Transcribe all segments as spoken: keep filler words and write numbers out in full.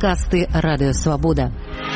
Падкасты Радыё Свабода.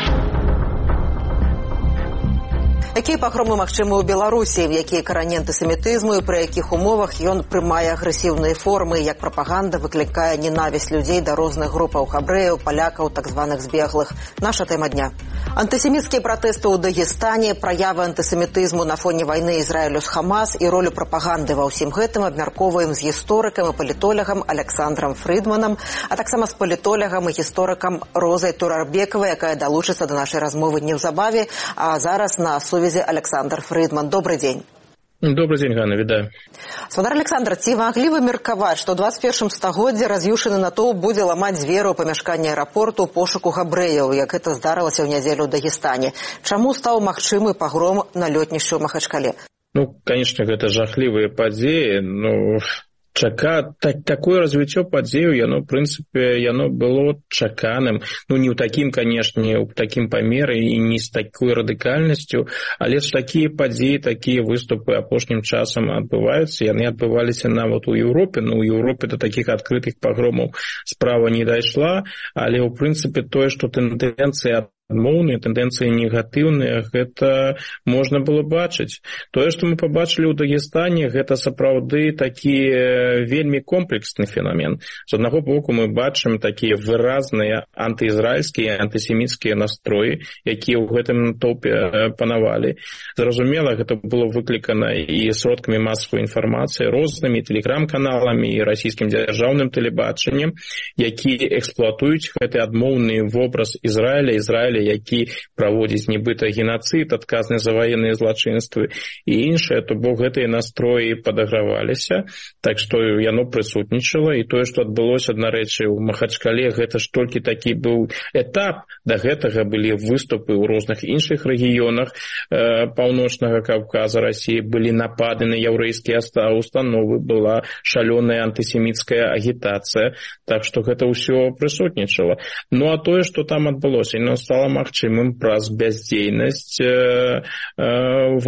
Якія пагромы магчымы ў Беларусі, якія карані антысемітызму і пры якіх умовах ён прымае агрэсіўныя формы, як прапаганда выклікае ненавісць людзей да розных групаў габрэяў, палякаў, так званых збеглых. Наша тэма дня. Антысеміцкія пратэсты ў Дагестане, праявы антысемітызму на фоне вайны Ізраілю з Хамас і ролю прапаганды ва ўсім гэтым абмяркоўваем з гісторыкам і палітолягам Александрам Фридманам, а таксама з палітолягам і гісторыкам Розай Турарбекавай, якая далучыцца да нашай размовы неўзабаве, а зараз на сувязі Александр Фридман. Добрый день. Добрый день, Ганна, вітаю. Спадар Александр, ці маглі вы меркаваць, што ў дваццаць першым стагоддзі раз'юшаны натоўп будзе ламаць дзверы ў памяшканні аэрапорту ў пошуку габрэяў, як гэта здарылася ў нядзелю ў Дагестане? Чаму стаў магчымы пагром на лётнішчы ў Махачкале? Ну, конечно, гэта жахлівыя падзеі, ну... Чака, так, такое развіццё падзею, яно, в прынцыпе, яно было чаканым. Ну, не ў такім, канешне, ў такім памеры і не з такой радыкальнасцю, але ж такія падзеі, такія выступы апошнім часам адбываюцца. Яны адбываліся нават у Еўропе. Ну, у Еўропе да такіх адкрытых пагромаў справа не дайшла, але, ў прынцыпе, тое, што тэндэнцыя адмоўныя, тэндэнцыі негатыўныя, гэта можна было бачыць. Тое, што мы пабачылі ў Дагестане, гэта сапраўды такі вельмі комплексны феномен. З аднаго боку мы бачым такія выразныя антыізраільскія, антысеміцкія настроі, якія ў гэтым натоўпе панавалі. Зразумела, гэта было выклікана і сродкамі масавай інфармацыі, рознымі тэлеграм-каналамі і расійскім дзяржаўным тэлебачаннем, якія эксплуатуюць гэты адмоўны вобраз Ізраіля, Ізраіля, які праводзіць нібыта геноцид, адказны за ваенныя злачынствы і іншае, то бок гэтыя настроі падаграваліся, так што яно прысутнічала, і тое, што адбылося, дарэчы, у Махачкале, гэта ж толькі такі быў этап, да гэтага былі выступы ў розных іншых рэгіёнах э, паўночнага Каўказа, Расіі, былі напады на яўрэйскія установы, была шалёная антысеміцкая агітацыя, так што гэта ўсё прысутнічала. Ну а тое, што там адбылося, яно стала магчымым праз бяздзейнасць э, э, в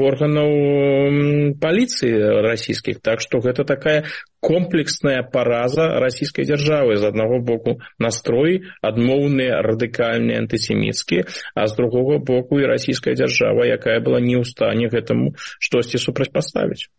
органаў паліцыі расійскіх. Так што гэта такая комплексная параза расійскай дзяржавы. З аднаго боку настроі адмоўныя, радыкальныя, антысеміцкія, а з другога боку і расійская дзяржава, якая была не ў стане гэтаму штосьці супрацьпаставіць.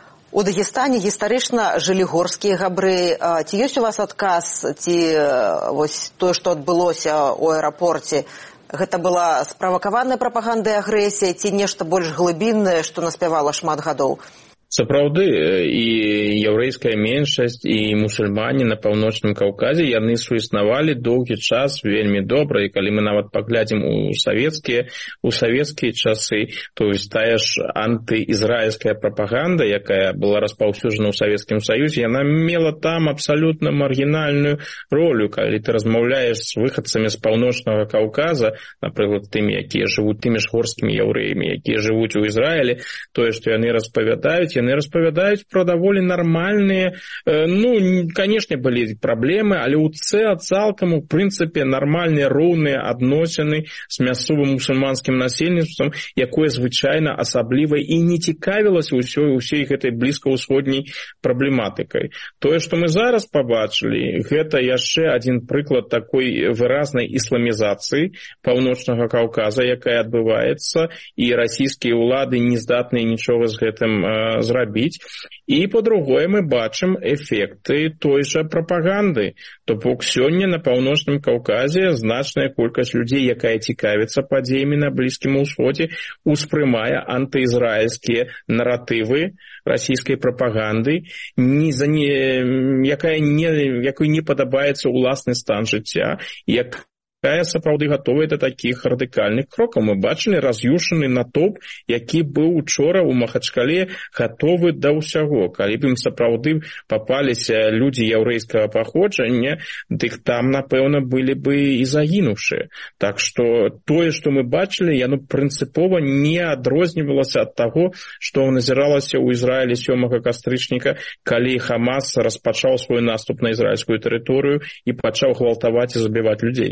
У Дагестане гістарычна жылі горскія габрэі. Ці ёсць у вас адказ, ці вось тое, што адбылося ў аэрапорце, гэта была справакаваная прапаганда і агрэсія, ці нешта больш глыбіннае, што наспявала шмат гадоў? Сапраўды, і яўрэйская меншасць, і мусульмане на паўночным Каўказе, яны суіснавалі доўгі час вельмі добра, і калі мы нават паглядзім у савецкія, у савецкія часы, то есть тая ж антыізраільская прапаганда, якая была распаўсюджана ў Савецкім Саюзе, яна мела там абсалютна маргінальную ролю. Калі ты размаўляеш з выхадцамі з паўночнага Каўказа, напрыклад, тымі, якія жывуць, тымі ж горскімі яўрэямі, якія жывуць у Ізраілі, тое, што яны распавядаюць, яны распавядаюць пра даволі нармальныя, э, ну, канешне, былі праблемы, але ў цэ цалкам, у прынцыпе, нармальныя, роўныя адносіны з мясцовым мусульманскім насельніцтвам, якое звычайна асабліва і не цікавілася ўсёй, усей гэтай блізкаўсходняй праблематыкай. Тое, што мы зараз пабачылі, гэта яшчэ адзін прыклад такой выразнай ісламізацыі паўночнага Каўказа, якая адбываецца, і расійскія ўлады не здатныя нічога з гэтым э, зрабіць. І, па-другое, мы бачым эфекты той жа прапаганды. То бок сёння на паўночным Каўказе значная колькасць людзей, якая цікавіцца падзеямі на Блізкім Усходзе, успрымае антыізраільскія наратывы расійскай прапаганды, не за не, якая не, якой не падабаецца ўласны стан жыцця, як якая сапраўды гатовая да такіх радыкальных крокаў. Мы бачылі раз'юшаны натоўп, які быў учора ў Махачкале гатовы да ўсяго. Калі б ім сапраўды папаліся людзі яўрэйскага паходжання, дык там, напэўна, былі бы і загінуўшыя. Так што тое, што мы бачылі, яно прынцыпова не адрознівалася ад таго, што назіралася ў Ізраілі сёмага кастрычніка, калі Хамас распачаў свой наступ на ізраільскую тэрыторыю і пачаў гвалтаваць і забіваць людзей.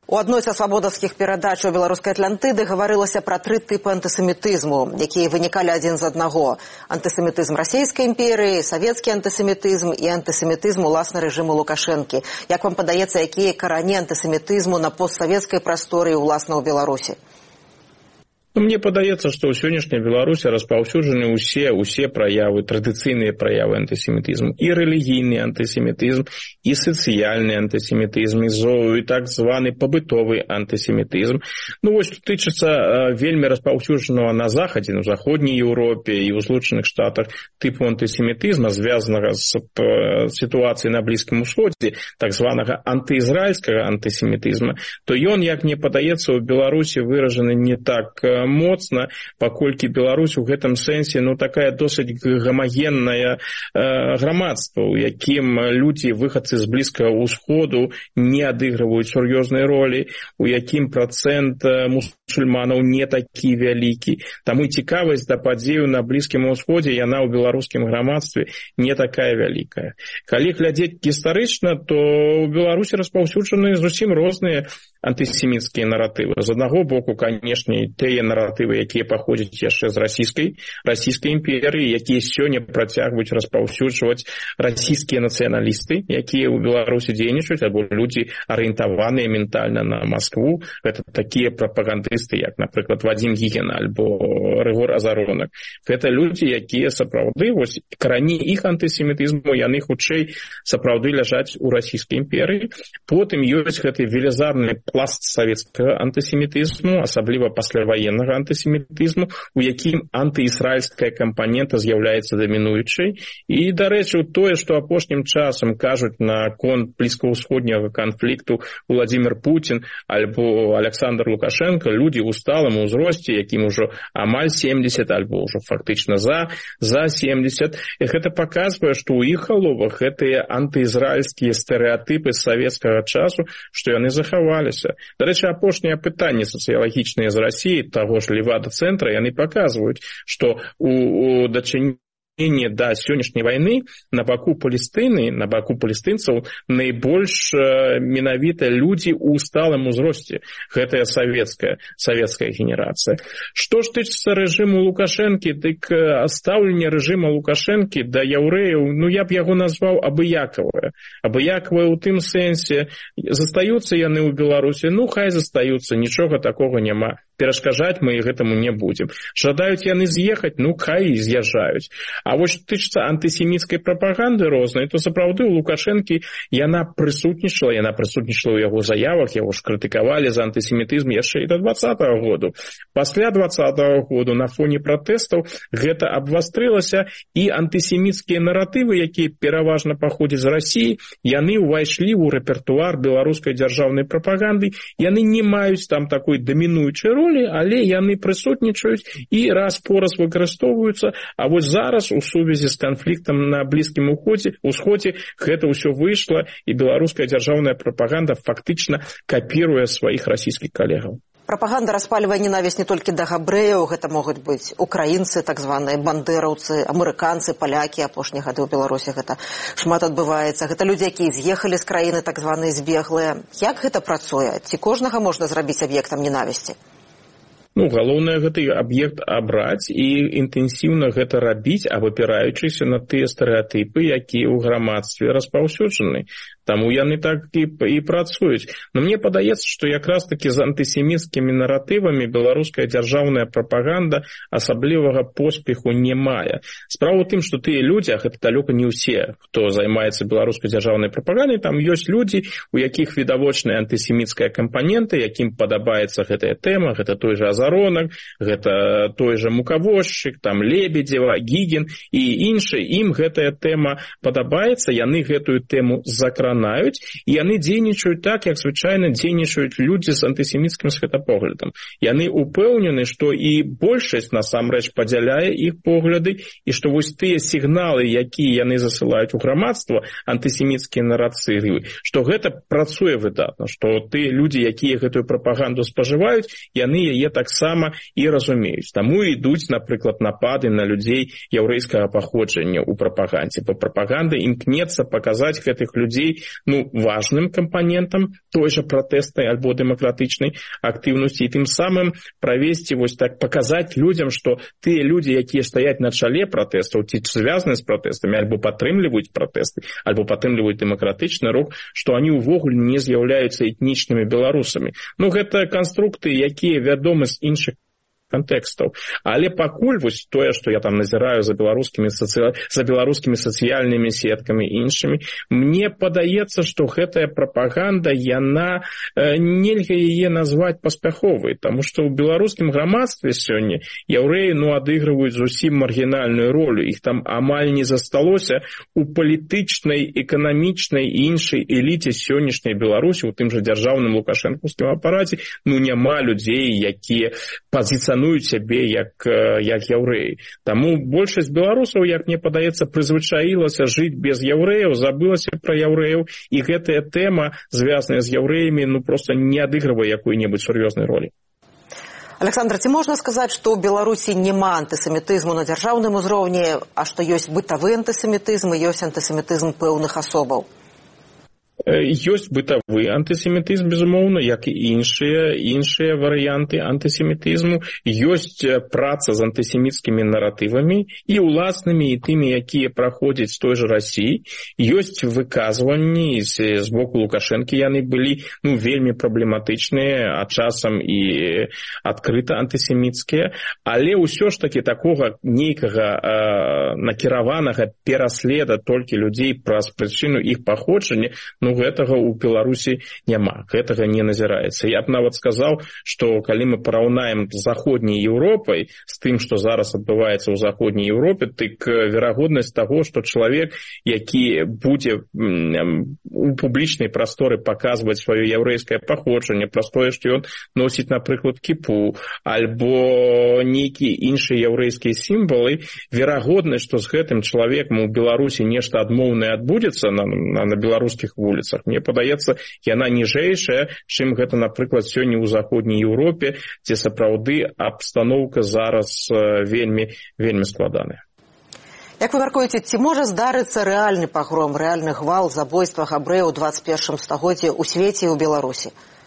У адной са свабодаўскіх перадач у беларускай Атлантыды гаварылася пра тры тыпы антысемітызму, якія вынікалі адзін з аднаго. Антысемітызм расійскай імперыі, савецкі антысемітызм і антысемітызм уласна рэжыму Лукашэнкі. Як вам падаецца, якія карані антысемітызму на постсавецкай прасторы і уласна ў Беларусі? Мне падаецца, што ў сённяшняй Беларусі распаўсюджаны ўсе, усе праявы, традыцыйныя праявы антысемітызму. І рэлігійны антысемітызм, і сацыяльны антысемітызм, і так званы пабытовы антысемітызм. Ну вось, што тычыцца вельмі распаўсюджанага на Захадзе, на Заходняй Еўропе і ў Злучаных Штатах тыпу антысемітызма, звязанага з сітуацыяй на Блізкім Усходзе, так званага антыізраільскага антысемітызма, то ён, як мне падаецца, у Беларусі выражаны не так моцна, паколькі Беларусь у гэтым сэнсе ну такая досыць гамагенная э, грамадства, у якім людзі выхадцы з Блізкага ўсходу не адыгрываюць сур'ёзнай ролі, у якім працэнт мусульманаў не такі вялікі. Таму цікавасць да падзею на Блізкім усходзе яна ў беларускім грамадстве не такая вялікая. Калі глядзець гістарычна, то ў Беларусі распаўсюджаны зусім розныя антысеміцкія наратывы. З аднаго боку, канешне, тыя наратывы, якія паходзяць яшчэ з расійскай, расійскай імперыі, якія сёння працягваюць распаўсюджваць расійскія нацыяналісты, якія ў Беларусі дзейнічаюць, або людзі арыентаваныя ментальна на Маскву. Гэта такія прапагандысты, як, напрыклад, Вадзім Гігін альбо Рыгор Азаронак. Гэта людзі, якія сапраўды, вось, карані іх антысемітызму, яны хутчэй сапраўды ляжаць у расійскай імперыі. Потым ёсць гэты велізарны пласт савецкага антысемітызму, асабліва пасляваеннага антысемітызму, у якім антыізраільская кампанента з'яўляецца дамінуючай. І, дарэчы, тое, што апошнім часам кажуць на конт блізкаўсходняга канфлікту Владзімір Пуцін альбо Александр Лукашенко, людзі ў сталым узросце, якім ужо амаль семдзесят альбо ўжо фактычна за, за семдзесят. І гэта паказвае, што ў іх галовах гэтыя антыізраільскія стэрэатыпы савецкага часу, што яны захаваліся. Дарэчы, апошнія пытанні сацыялагічныя з Расіі, таго ж Левада-цэнтра, яны паказваюць, што у, у дачыненні да сённяшняй вайны на баку Палестыны, на баку палестынцаў найбольш э, менавіта людзі ў сталым узросце. Гэтая савецкая, савецкая генерацыя. Што ж тычыцца рэжыму Лукашэнкі, дык стаўленне рэжыма Лукашэнкі да яўрэяў, ну я б яго назваў абыякавае. Абыякавае ў тым сэнсе, застаюцца яны ў Беларусі, ну хай застаюцца, нічога такога няма. Перашкаджаць мы гэтаму не будзем. Жадаюць яны з'ехаць, ну хай і з'язджаюць. А вось што тычыцца антысеміцкай прапаганды рознай, то сапраўды у Лукашэнкі яна прысутнічала, яна прысутнічала ў яго заявах, яго ж крытыкавалі за антысемітызм яшчэ і да дваццатага году. Пасля дваццатага году на фоне пратэстаў гэта абвастрылася, і антысеміцкія наратывы, якія пераважна паходзяць з Расіі, яны ўвайшлі ў рэпертуар беларускай дзяржаўнай прапаганды, яны не маюць там такой дамінуючай ролі, але яны прысутнічаюць і раз-пораз выкарыстоўваюцца, а вось зараз у сувязі з канфліктам на Блізкім усходзе гэта ўсё выйшла, і беларуская дзяржаўная прапаганда фактычна капіруе сваіх расійскіх калегаў. Прапаганда распальвае ненавісць не толькі да габрэяў, гэта могуць быць украінцы, так званыя бандэраўцы, амерыканцы, палякі, апошнія гады ў Беларусі гэта шмат адбываецца. Гэта людзі, якія з'ехалі з краіны, так званыя збеглыя. Як гэта працуе? Ці кожнага можна зрабіць аб'ектам ненавісці? Ну, галоўнае гэты аб'ект абраць і інтэнсіўна гэта рабіць, абапіраючыся на тыя стэрэатыпы, якія ў грамадстве распаўсюджаны. Таму яны так і, і працуюць. Но мне падаецца, што якраз такі з антысеміцкімі наратывамі беларуская дзяржаўная прапаганда асаблівага поспеху не мае. Справа ў тым, што тыя людзі, а гэта далёка не ўсе, хто займаецца беларускай дзяржаўнай прапагандай, там ёсць людзі, у якіх відавочная антысеміцкая кампанента, якім падабаецца гэтая тэма, гэта той жа Азаронак, гэта той жа Мукавозчык, там Лебедзева, Гігін і іншыя. Ім гэтая тэма падабаецца, яны гэтую тэму закранаюць, і яны дзейнічаюць так, як звычайна дзейнічаюць людзі з антысеміцкім светапоглядам. Яны упэўнены, што і большасць насамрэч падзяляе іх погляды, і што вось тыя сігналы, якія яны засылаюць у грамадства, антысеміцкія нарацыі, што гэта працуе выдатна, што тыя людзі, якія гэтую прапаганду спажываюць, яны яе таксама таксама і разумеюць. Таму ідуць, напрыклад, напады на людзей яўрэйскага паходжання ў прапагандзе. Бо прапаганда імкнецца паказаць гэтых людзей ну, важным кампанентам той жа пратэстнай альбо дэмакратычнай актыўнасці і тым самым правесці вось так паказаць людзям, што тыя людзі, якія стаяць на чале пратэстаў, ці звязаныя з пратэстамі, альбо падтрымліваюць пратэсты, альбо падтрымліваюць дэмакратычны рух, што они ўвогуле не з'яўляюцца этнічнымі беларусамі. Ну, гэта канструкты, якія вядомы з іншых контекстаў. Але пакуль вось тое, што я там назіраю за беларускімі сацыя... за беларускімі сацыяльнымі сеткамі і іншымі, мне падаецца, што гэтая прапаганда, яна э, нельга яе назваць паспяховай, таму што ў беларускім грамадстве сёння яўрэі ну, адыгрываюць зусім маргінальную ролю. Іх там амаль не засталося у палітычнай, эканамічнай і іншай эліце сённяшняй Беларусі, у тым жа дзяржаўным лукашэнкаўскім апараце, ну няма людзей, якія пазіцыянуюць сябе як, як яўрэі. Таму большасць беларусаў, як мне падаецца, прызвычаілася жыць без яўрэяў, забылася пра яўрэяў, і гэтая тэма, звязаная з яўрэямі, ну проста не адыгрывае якой-небудзь сур'ёзнай ролі. Александр, ці можна сказаць, што ў Беларусі няма антысемітызму на дзяржаўным узроўні, а што ёсць бытавы антысемітызм і ёсць антысемітызм пэўных асобаў? Ёсць бытавы антысемітызм, безумоўна, як і іншыя, іншыя варыянты антысемітызму. Ёсць праца з антысеміцкімі наратывамі і ўласнымі, і тымі, якія праходзяць з той жа Расіі. Ёсць выказванні з, з боку Лукашэнкі, яны былі ну, вельмі праблематычныя, а часам і адкрыта антысеміцкія. Але ўсё ж такі такога нейкага э, накіраванага пераследа толькі людзей праз прычыну іх паходжання, ну, гэтага ў Беларусі няма, гэтага не назіраецца. Я б нават сказаў, што калі мы параўнаем з заходняй Еўропай, з тым, што зараз адбываецца ў заходняй Еўропе, дык верагоднасць таго, што чалавек, які будзе у публічнай прасторы паказваць сваё яўрэйскае паходжанне, праз тое, што ён носіць, напрыклад, кіпу, альбо нейкія іншыя яўрэйскія сімвалы, верагоднасць, што з гэтым чалавекам у Беларусі нешта адмоўнае адбудзецца на, на, на беларускіх вуліцах, мне падаецца, яна ніжэйшая, чым гэта, напрыклад, сёння ў заходняй Еўропе, дзе сапраўды абстаноўка зараз вельмі, вельмі складаная. Як вы мяркуеце, ці можа здарыцца рэальны пагром, рэальны гвалт, забойства габрэяў у дваццаць першым стагоддзі ў свеце і ў Беларусі?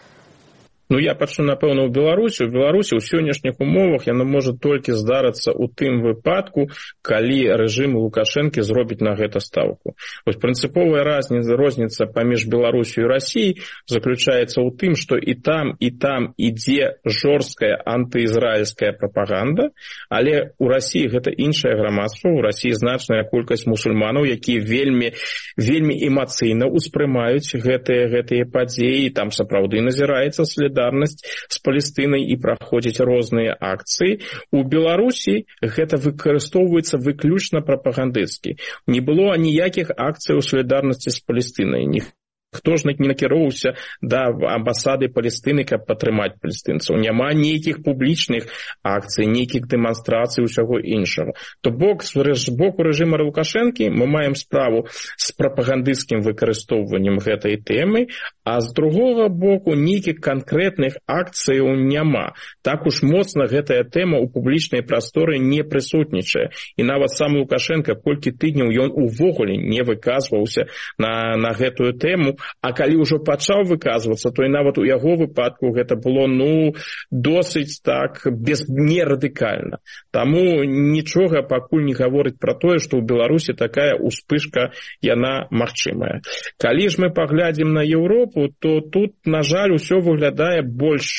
Ну, я пачну, напэўна, ў Беларусі. У Беларусі ў сённяшніх умовах яно можа толькі здарыцца ў тым выпадку, калі рэжым Лукашэнкі зробіць на гэта стаўку. Вось прынцыповая розніца паміж Беларусю і Расіяй заключаецца ў тым, што і там, і там ідзе жорсткая антыізраільская прапаганда, але ў Расіі гэта іншае грамадства, у Расіі значная колькасць мусульманаў, якія вельмі, вельмі эмацыйна ўспрымаюць гэтыя, гэтыя падзеі, там сапраўды назіраецца след з Палестынай і праходзяць розныя акцыі. У Беларусі гэта выкарыстоўваецца выключна прапагандысцкі. Не было ніякіх акцый у салідарнасці з Палестынай. Хто ж не накіроўваўся да амбасады Палестыны, каб падтрымаць палестынцаў. Няма нейкіх публічных акцый, нейкіх дэманстрацый, усяго іншага. То бок, з боку рэжыма Лукашэнкі мы маем справу з прапагандысцкім выкарыстоўваннем гэтай тэмы, а з другога боку нейкіх канкрэтных акцыяў няма. Так уж моцна гэтая тэма ў публічнай прасторы не прысутнічае. І нават сам Лукашенко колькі тыдняў ён увогуле не выказваўся на, на гэтую тэму, а калі ўжо пачаў выказвацца, то і нават у яго выпадку гэта было ну досыць так без не радыкальна. Таму нічога пакуль не гаворыць пра тое, што ў Беларусі такая успышка яна магчымая. Калі ж мы паглядзім на Еўропу, то тут, на жаль, усё выглядае больш,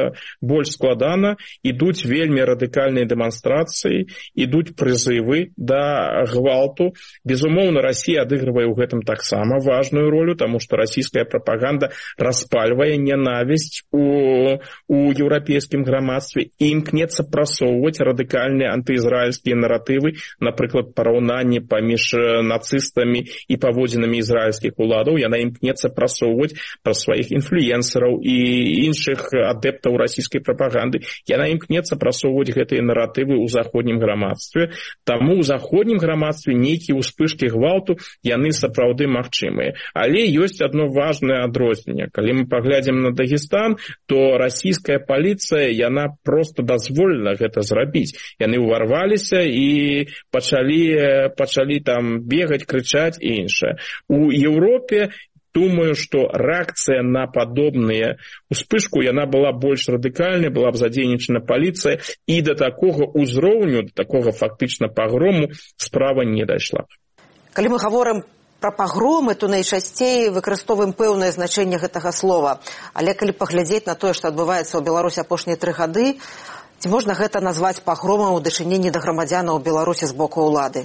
больш складана, ідуць вельмі радыкальныя дэманстрацыі, ідуць прызывы да гвалту. Безумоўна, Расія адыгрывае ў гэтым таксама важную ролю, таму што расійская прапаганда распальвае нянавісць у, у еўрапейскім грамадстве і імкнецца прасоўваць радыкальныя антыізраільскія наратывы, напрыклад, параўнанне паміж нацыстамі і паводзінамі ізраільскіх уладаў. Яна імкнецца прасоўваць праз сваіх інфлюенсараў і іншых адэптаў расійскай прапаганды. Яна імкнецца прасоўваць гэтыя наратывы ў заходнім грамадстве. Таму ў заходнім грамадстве нейкія ўспышкі гвалту яны сапраўды магчымыя. Але ёсць ёсць одно важное адрозненне. Калі мы паглядзім на Дагестан, то расійская паліцыя, яна просто дазволена гэта зрабіць. Яны ўварваліся і пачалі, пачалі там бегаць, крычаць і іншае. У Еўропе думаю, што рэакцыя на падобныя успышку, яна была больш радыкальнай, была б задзейнічана паліцыя, і да такога ўзроўню, да такога фактычна пагрому справа не дайшла. Калі мы гаворым пра пагромы, то найчасцей выкарыстоўваем пэўнае значэнне гэтага слова. Але калі паглядзець на тое, што адбываецца ў Беларусі апошнія тры гады, ці можна гэта назваць пагромам у дачыненні да грамадзянаў Беларусі з боку ўлады?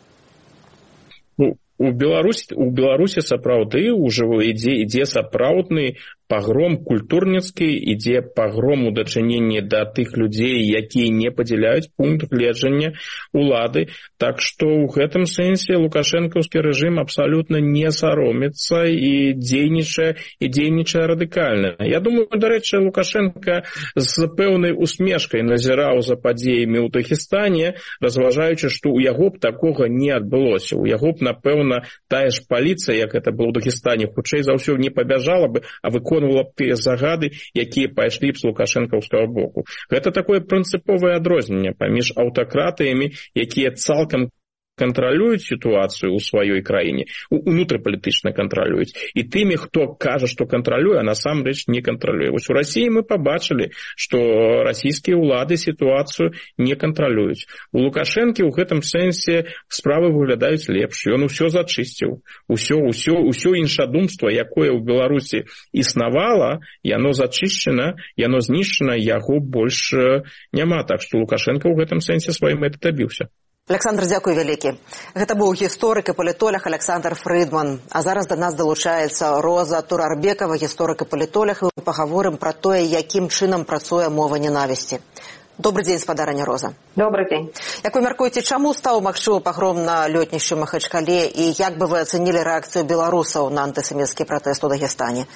Ну, у Беларусі, у Беларусі сапраўды ўжо ідзе, ідзе сапраўдны пагром культурніцкі, ідзе пагром у дачыненні да тых людзей, якія не падзяляюць пункт гледжання улады. Так што ў гэтым сэнсе лукашэнкаўскі рэжым абсалютна не саромецца і дзейнічае, і дзейнічае радыкальна. Я думаю, дарэчы, Лукашенко з пэўнай усмешкай назіраў за падзеямі ў Дагестане, разважаючы, што ў яго б такога не адбылося. У яго б, напэўна, тая ж паліцыя, як это было ў Дагестане, хутчэй за ўсё не пабяжала бы, а выконвала выконвала б тыя загады, якія пайшлі б з лукашэнкаўскага боку. Гэта такое прынцыповае адрозненне паміж аўтакратыямі, якія цалкам кантралююць сітуацыю ў сваёй краіне, унутрапалітычна кантралююць, і тымі, хто кажа, што кантралюе, а насамрэч не кантралюе. Вось у Расіі мы пабачылі, што расійскія ўлады сітуацыю не кантралююць. У Лукашэнкі ў гэтым сэнсе справы выглядаюць лепш. Ён усё зачысціў. Усё, усё, усё іншадумства, якое ў Беларусі існавала, яно зачышчана, яно знішчана, яго больш няма. Так што Лукашенко ў гэтым сэнсе сваім мэты дабіўся. Александр, дзякуй вялікі. Гэта быў гісторык і палітолог Александр Фрыдман. А зараз да нас далучаецца Роза Турарбекова, гісторык і палітолог, і мы пагаворым пра тое, якім чынам працуе мова ненавісці. Добры дзень, спадарыня Роза. Добры дзень. Як вы мяркуеце, чаму стаў магчымы пагром на лётнішчы Махачкале, і як бы вы ацэнілі рэакцыю беларусаў на антысеміцкі пратэст у Дагестане?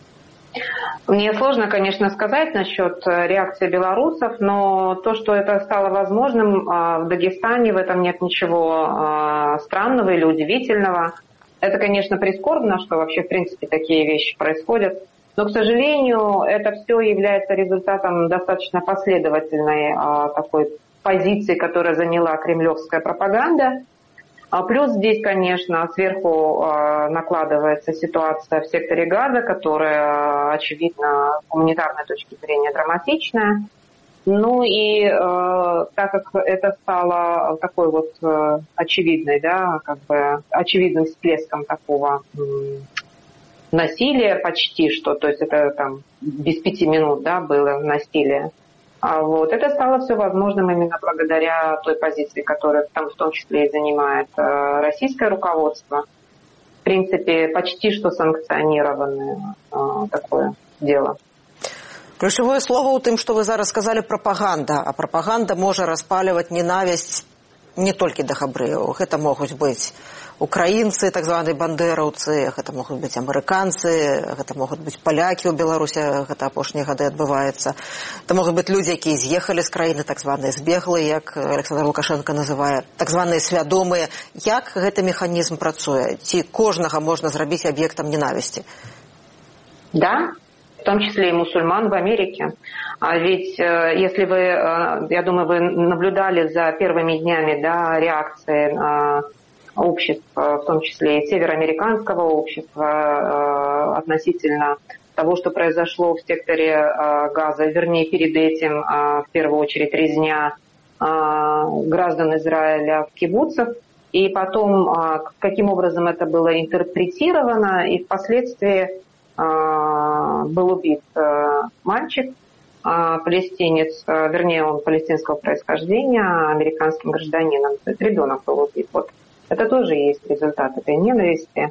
Мне сложно, конечно, сказать насчет реакции белорусов, но то, что это стало возможным в Дагестане, в этом нет ничего странного или удивительного. Это, конечно, прискорбно, что вообще, в принципе, такие вещи происходят. Но, к сожалению, это все является результатом достаточно последовательной такой позиции, которую заняла кремлевская пропаганда. Плюс здесь, конечно, сверху э, накладывается ситуация в секторе Газа, которая, очевидно, с гуманитарной точки зрения драматичная. Ну и э, так как это стало такой вот э, очевидной, да, как бы очевидным всплеском такого э, насилия почти что, то есть это там без пяти минут, да, было насилие. А вот это стало все возможным именно благодаря той позиции, которую там в том числе и занимает э, российское руководство. В принципе, почти что санкционированное э, такое дело. Ключевое слово у тым, что вы зараз сказали, пропаганда. А пропаганда можа распаливать ненависть не толькі да габрэяў. Гэта могуць быць украінцы, так званыя бандэраўцы, гэта могуць быць амерыканцы, гэта могуць быць палякі ў Беларусі, гэта апошнія гады адбываецца. Это могуць быць людзі, якія з'ехалі з краіны, так званыя збеглыя, як Александр Лукашенко называе, так званыя свядомыя. Як гэты механізм працуе? Ці кожнага можна зрабіць аб'ектам ненавісці? Да, в том числе и мусульман в Америке. А ведь если вы, я думаю, вы наблюдали за первыми днями, да, реакции общества, в том числе и североамериканского общества, относительно того, что произошло в секторе Газа, вернее, перед этим, в первую очередь, резня граждан Израиля в кибуцах, и потом, каким образом это было интерпретировано, и впоследствии был убит мальчик, палестинец, вернее, он палестинского происхождения, американским гражданином, то есть ребенок был убит. Вот. Это тоже есть результат этой ненависти.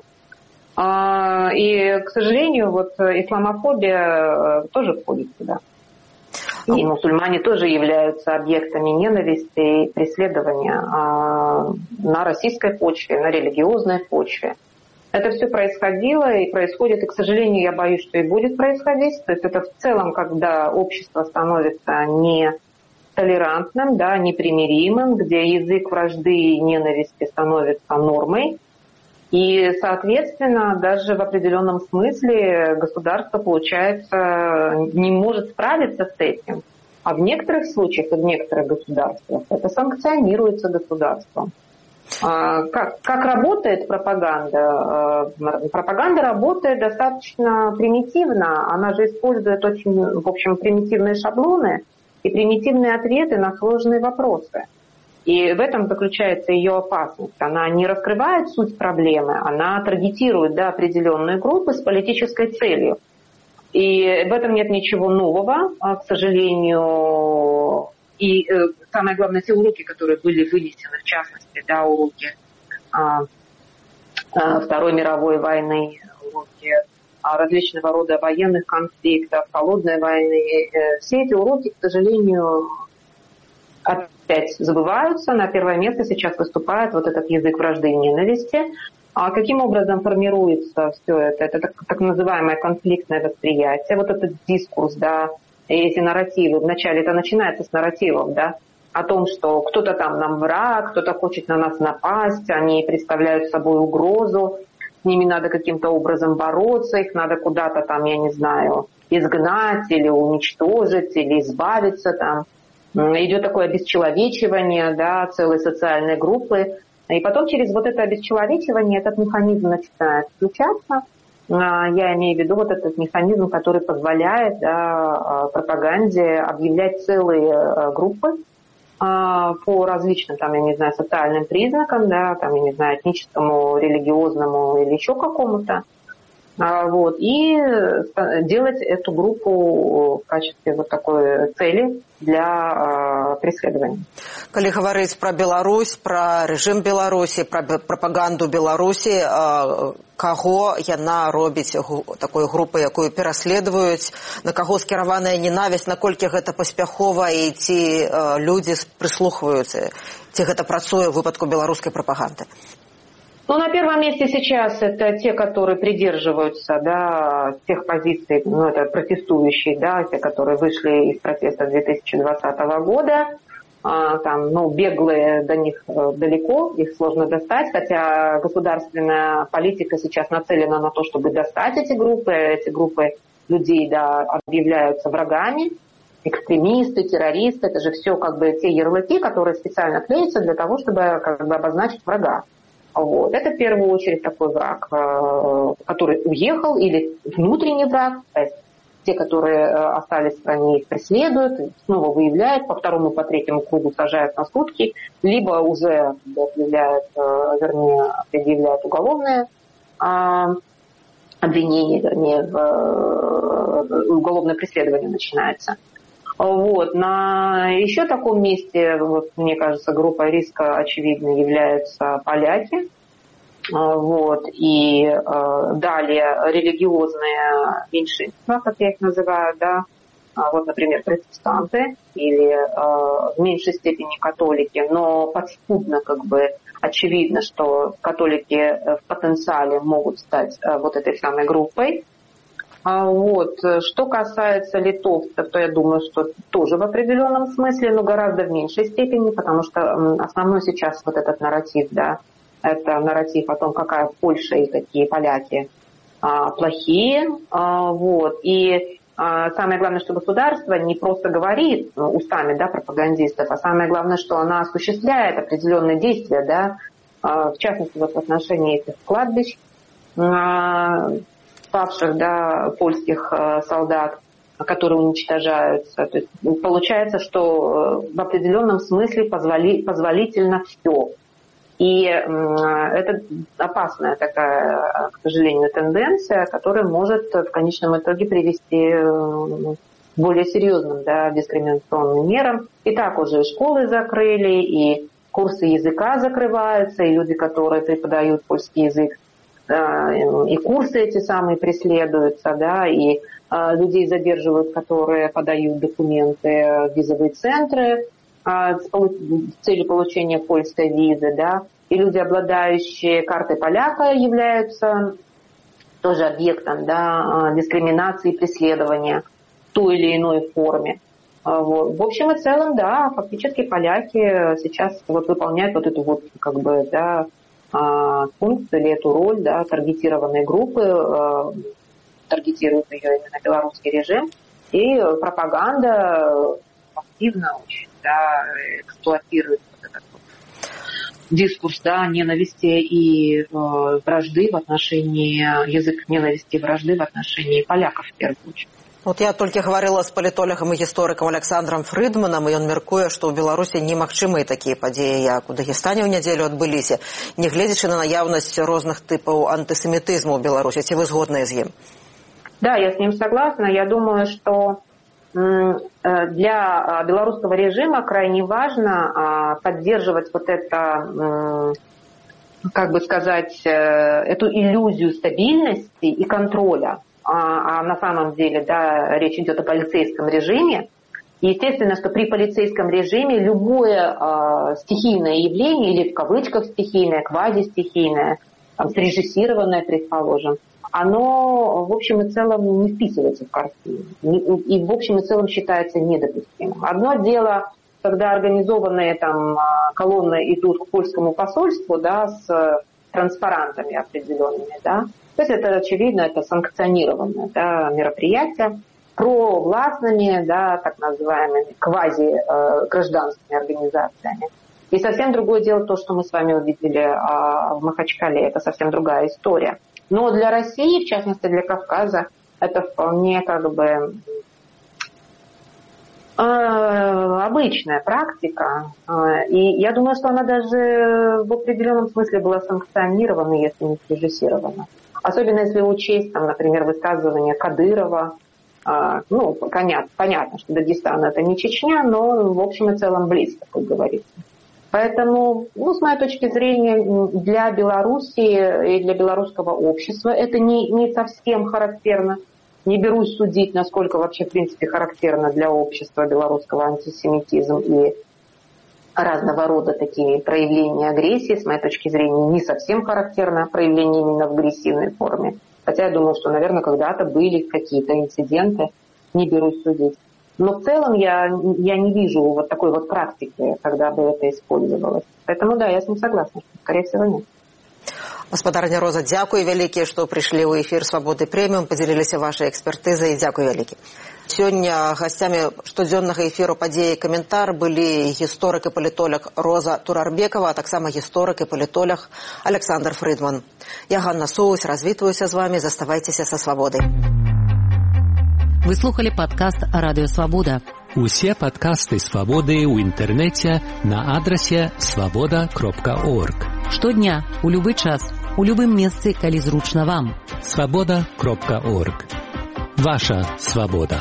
И, к сожалению, вот исламофобия тоже входит сюда. И мусульмане тоже являются объектами ненависти и преследования на российской почве, на религиозной почве. Это все происходило и происходит, и, к сожалению, я боюсь, что и будет происходить. То есть это в целом, когда общество становится не толерантным, да, непримиримым, где язык вражды и ненависти становится нормой, И, соответственно, даже в определенном смысле государство, получается, не может справиться с этим. А в некоторых случаях и в некоторых государствах это санкционируется государством. Как, как работает пропаганда? Пропаганда работает достаточно примитивно. Она же использует очень, в общем, примитивные шаблоны и примитивные ответы на сложные вопросы. И в этом заключается ее опасность. Она не раскрывает суть проблемы, она таргетирует, да, определенные группы с политической целью. И в этом нет ничего нового, к сожалению. И э, самое главное, те уроки, которые были вынесены, в частности, да, уроки а, а, Второй мировой войны, уроки а, различного рода военных конфликтов, холодной войны, э, все эти уроки, к сожалению, опять забываются. На первое место сейчас выступает вот этот язык вражды и ненависти. А каким образом формируется все это? Это так, так называемое конфликтное восприятие, вот этот дискурс, да, эти нарративы. Вначале это начинается с нарративов, да, о том, что кто-то там нам враг, кто-то хочет на нас напасть, они представляют собой угрозу, с ними надо каким-то образом бороться, их надо куда-то там, я не знаю, изгнать или уничтожить, или избавиться там. Идет такое обесчеловечивание, да, целой социальной группы. И потом через вот это обесчеловечивание этот механизм начинает включаться. Я имею в виду вот этот механизм, который позволяет, да, пропаганде объявлять целые группы по различным, там, я не знаю, социальным признакам, да, там, я не знаю, этническому, религиозному или еще какому-то. Вот, и делать эту группу в качестве вот такой цели для преследования. Калі гаварыць пра Беларусь, пра рэжым Беларусі, пра прапаганду Беларусі, каго яна робіць такой групай, якую пераследуюць, на каго скіраваная ненавісць, наколькі гэта паспяхова і ці людзі прыслухваюцца, ці гэта працуе ў выпадку беларускай прапаганды? Ну, на первом месте сейчас это те, которые придерживаются, да, тех позиций, ну, это протестующие, да, те, которые вышли из протеста две тысячи двадцатого года. А, там, ну, беглые до них далеко, их сложно достать, хотя государственная политика сейчас нацелена на то, чтобы достать эти группы. Эти группы людей, да, объявляются врагами, экстремисты, террористы. Это же все как бы те ярлыки, которые специально клеятся для того, чтобы как бы обозначить врага. Вот. Это в первую очередь такой враг, который уехал, или внутренний враг, то есть те, которые остались в стране, их преследуют, снова выявляют, по второму, по третьему кругу сажают на сутки, либо уже объявляют, вернее, предъявляют уголовное обвинение, вернее, уголовное преследование начинается. Вот. На еще таком месте, вот, мне кажется, группой риска, очевидно, являются поляки. Вот. И э, далее религиозные меньшинства, как я их называю, да, вот, например, протестанты или э, в меньшей степени католики, но подспудно как бы очевидно, что католики в потенциале могут стать э, вот этой самой группой. Вот. Что касается литовцев, то я думаю, что тоже в определенном смысле, но гораздо в меньшей степени, потому что основной сейчас вот этот нарратив, да, это нарратив о том, какая Польша и какие поляки а, плохие. А, вот. И а, самое главное, что государство не просто говорит устами, да, пропагандистов, а самое главное, что она осуществляет определенные действия, да, а, в частности, вот в отношении этих кладбищ, а, павших, да, польских э, солдат, которые уничтожаются. То есть получается, что в определенном смысле позволи, позволительно все. И э, это опасная такая, к сожалению, тенденция, которая может в конечном итоге привести к более серьезным, да, дискриминационным мерам. И так уже школы закрыли, и курсы языка закрываются, и люди, которые преподают польский язык, и курсы эти самые преследуются, да, и а, людей задерживают, которые подают документы в визовые центры а, с, с целью получения польской визы, да, и люди, обладающие картой поляка, являются тоже объектом, да, дискриминации и преследования в той или иной форме. А, вот. В общем и целом, да, фактически поляки сейчас вот выполняют вот эту вот, как бы, да, функцию или эту роль, да, таргетированной группы, таргетирует ее именно белорусский режим, и пропаганда активно очень, да, эксплуатирует вот этот вот дискурс, да, ненависти и э, вражды в отношении, язык ненависти и вражды в отношении поляков в первую очередь. Вот я только говорила с политологом и историком Александром Фридманом, и он меркуе, што ў Беларусі немагчымыя такія падзеі, як у Дагестане ў нядзелю адбыліся, нягледзячы на наяўнасць розных типов антисемитизма в Беларуси. Ці вы згодны з ім? Да, я с ним согласна. Я думаю, что для белорусского режима крайне важно поддерживать вот это, как бы сказать, эту иллюзию стабильности и контроля. А на самом деле, да, речь идет о полицейском режиме. И естественно, что при полицейском режиме любое стихийное явление, или в кавычках стихийное, квазистихийное, срежиссированное, предположим, оно в общем и целом не вписывается в картину. И в общем и целом считается недопустимым. Одно дело, когда организованные там колонны идут к польскому посольству, да, с транспарантами определенными, да. То есть это очевидно, это санкционированное, да, мероприятие провластными, да, так называемыми квази-гражданскими организациями. И совсем другое дело то, что мы с вами увидели в Махачкале. Это совсем другая история. Но для России, в частности для Кавказа, это вполне как бы обычная практика. И я думаю, что она даже в определенном смысле была санкционирована, если не срежиссирована. Особенно если учесть, там, например, высказывания Кадырова. Ну, понятно, понятно, что Дагестан это не Чечня, но в общем и целом близко, как говорится. Поэтому, ну, с моей точки зрения, для Белоруссии и для белорусского общества это не, не совсем характерно. Не берусь судить, насколько вообще в принципе характерно для общества белорусского антисемитизм и разного рода такие проявления агрессии. С моей точки зрения, не совсем характерно проявление именно в агрессивной форме. Хотя я думаю, что, наверное, когда-то были какие-то инциденты, не берусь судить. Но в целом я, я не вижу вот такой вот практики, когда бы это использовалось. Поэтому да, я с ним согласна, что, скорее всего, нет. Гаспадарня Роза, дякую вялікія, што прыйшлі ў эфір Свабоды Прэміум, падзяліліся вашай экспертызай, дзякуй вялікі. Сёння гасцямі штодзённага эфіру «Падзеі і каментар» былі гісторык і палітолог Роза Турарбекова, а таксама гісторык і палітолог Александр Фридман. Я Ганна Соус, развітваюся з вами, заставайцеся са свабодай. Вы слухали падкаст «Радыё Свабода». Усе падкасты «Свабоды» ў інтэрнэце на адрасе свабода кропка орг. Штодня, у любы час, у любым месцы, калі зручна вам. свабода кропка орг. Ваша свабода.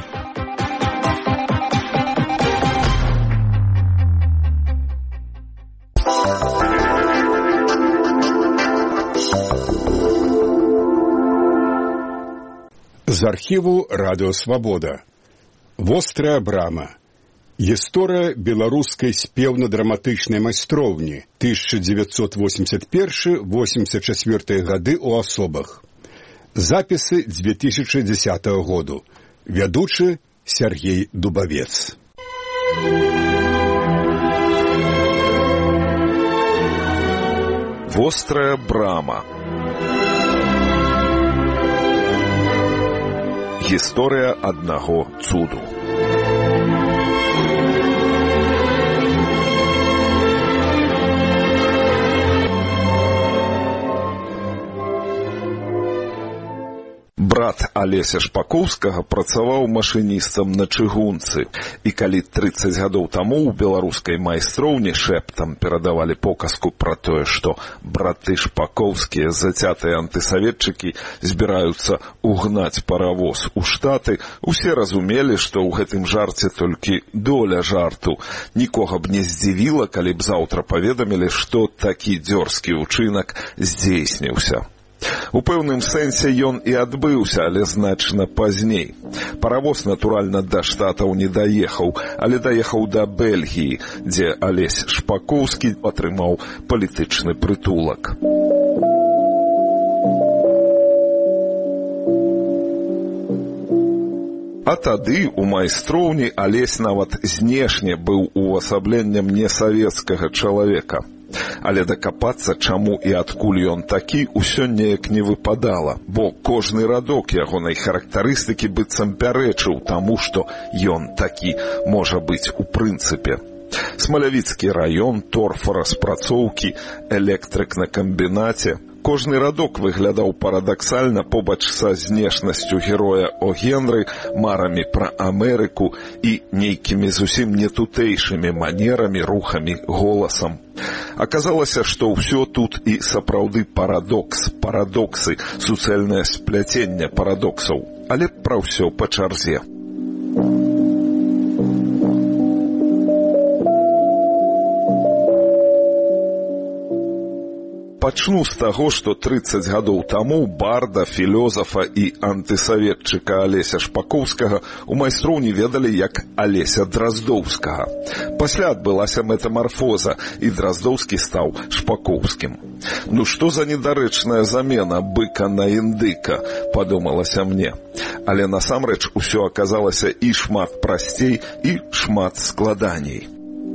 З архіву «Радыё Свабода». Вострая брама. Гісторыя беларускай спеўна-драматычнай майстроўні тысяча девятьсот восемьдесят первый — восемьдесят четвёртый гады ў асобах. Запісы две тысячи десятого году. Вядучы Сергей Дубавец. Вострая брама. Гісторыя аднаго цуду. Брат Алеся Шпакоўскага працаваў машыністам на чыгунцы, і калі трыццаць гадоў таму ў беларускай майстроўні шэптам перадавалі показку пра тое, што браты Шпакоўскія, зацятыя антысаветчыкі, збіраюцца угнаць паравоз у Штаты, усе разумелі, што ў гэтым жарце толькі доля жарту. Нікога б не здзівіла, калі б заўтра паведамілі, што такі дзёрзкі ўчынак здзейсніўся. У пэўным сэнсе ён і адбыўся, але значна пазней. Паравоз, натуральна, да Штатаў не даехаў, але даехаў да Бельгіі, дзе Алесь Шпакоўскі атрымаў палітычны прытулак. А тады у майстроўні Алесь нават знешне быў увасабленнем несавецкага чалавека. Але дакапацца, чаму і адкуль ён такі, усё неяк не выпадала, бо кожны радок ягонай характарыстыкі быццам пярэчыў таму, што ён такі можа быць у прынцыпе. Смалявіцкі раён, торфараспрацоўкі, электрык на камбінаце. Кожны радок выглядаў парадаксальна побач са знешнасцю героя О. Генры, марамі пра Амерыку і нейкімі зусім не тутэйшымі манерамі, рухамі, голасам. Аказалася, што ўсё тут і сапраўды парадокс, парадоксы, суцэльнае спляценне парадоксаў, але пра ўсё па чарзе. Пачну з таго, што трыццаць гадоў таму барда, філёзафа і антысаветчыка Алеся Шпакоўскага у майстроўні ведалі як Алеся Драздоўскага. Пасля адбылася метамарфоза, і Драздоўскі стаў Шпакоўскім. Ну што за недарэчная замена быка на індыка, падумалася мне. Але насамрэч усё аказалася і шмат прасцей, і шмат складаней.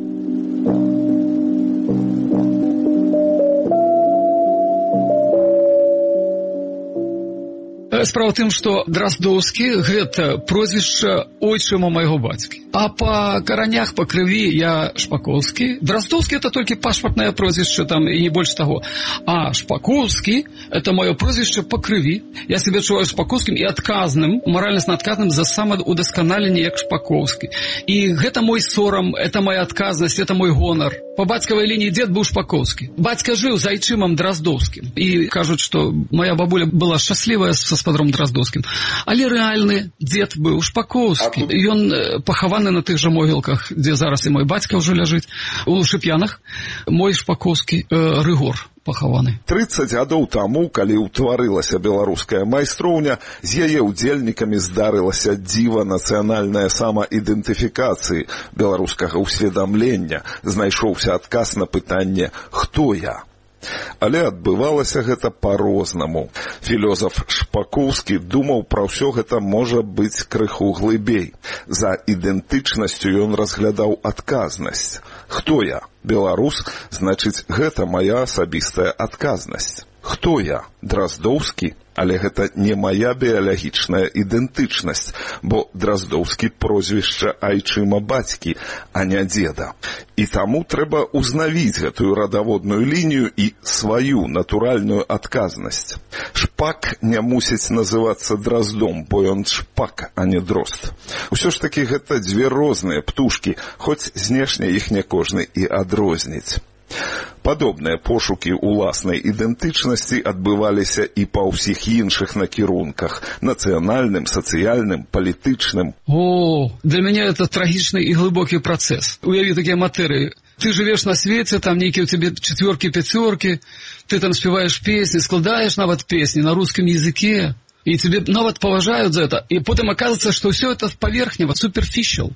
Справа ў тым, што Драздоўскі – гэта прозвішча ойчыма майго бацькі. А па каранях, па крыві я Шпакоўскі. Драздоўскі – это толькі пашпартнае прозвішча, там, і не больш таго. А Шпакоўскі – это маё прозвішча па крыві. Я сябе чуваю Шпакоўскім і адказным, маральна адказным за самаўдасканаленне як Шпакоўскі. І гэта мой сорам, это моя адказнасць, это мой гонар. Па бацькавай лініі дзед быў Шпакоўскі. Бацька жыў за айчымам Драздоўскім. І кажуць, што моя бабуля была шчаслівая са спадром Драздоўскім. Але рэальны дзед быў Шпакоўскі. Ён пахаваны на тых жа могілках, дзе зараз і мой бацька ўжо ляжыць, у Шып'янах. Мой Шпакоўскі э, Рыгор пахаваны. трыццаць гадоў таму, калі ўтварылася беларуская майстроўня, з яе ўдзельнікамі здарылася дзіва нацыянальнай самаідэнтыфікацыі, беларускага ўсведамлення, знайшоўся адказ на пытанне «Хто я?». Але адбывалася гэта па-рознаму. Філёзаф Шпакоўскі думаў пра ўсё гэта можа быць крыху глыбей. За ідэнтычнасцю ён разглядаў адказнасць. Хто я? Беларус, значыць, гэта мая асабістая адказнасць. Хто я? Драздоўскі? Але гэта не мая біялагічная ідэнтычнасць, бо Драздоўскі прозвішча айчыма бацькі, а не дзеда. І таму трэба ўзнавіць гэтую радаводную лінію і сваю натуральную адказнасць. Шпак не мусіць называцца Драздом, бо ён шпак, а не дрозд. Усё ж такі гэта дзве розныя птушкі, хоць знешне іх не кожны і адрозніць. Падобныя пошукі ўласнай ідэнтычнасці адбываліся і па ўсіх іншых накірунках – нацыянальным, сацыяльным, палітычным. О, для мяне это трагічны і глыбокі працэс. Уяві такія матэрыі. Ты жывеш на свеце, там нейкія ў цябе чацвёркі, пяцёркі, ты там спяваеш песні, складаеш нават песні на рускім языке, і тебе нават паважаюць за это. І потым аказваецца, што ўсё это паверхнева, суперфішал.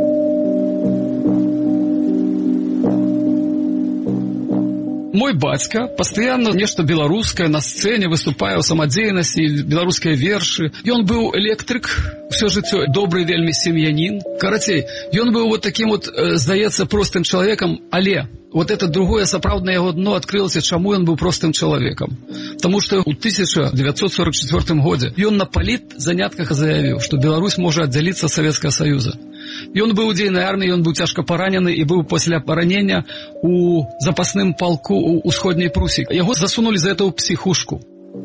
Мой бацька постоянно нешта беларускае на сцэне, выступае ў самадзейнасці, беларускія вершы. Ён быў электрык, усё жыццё добры вельмі сем'янін. Карацей, ён быў вот таким вот, здаецца, простым чалавекам, але вот это другое сапраўднае яго дно адкрылася, чаму ён быў простым чалавекам. Таму што ў тысяча дзевяцьсот сорок чацвёртым годзе ён на палітзанятках заявіў, што Беларусь можа аддзяліцца ад Савецкага Саюза. Ён быў у дзейнай арміі, ён быў цяжка паранены і быў пасля паранення у запасным палку ў усходняй Прусіі. Яго засунулі за это ў псіхушку.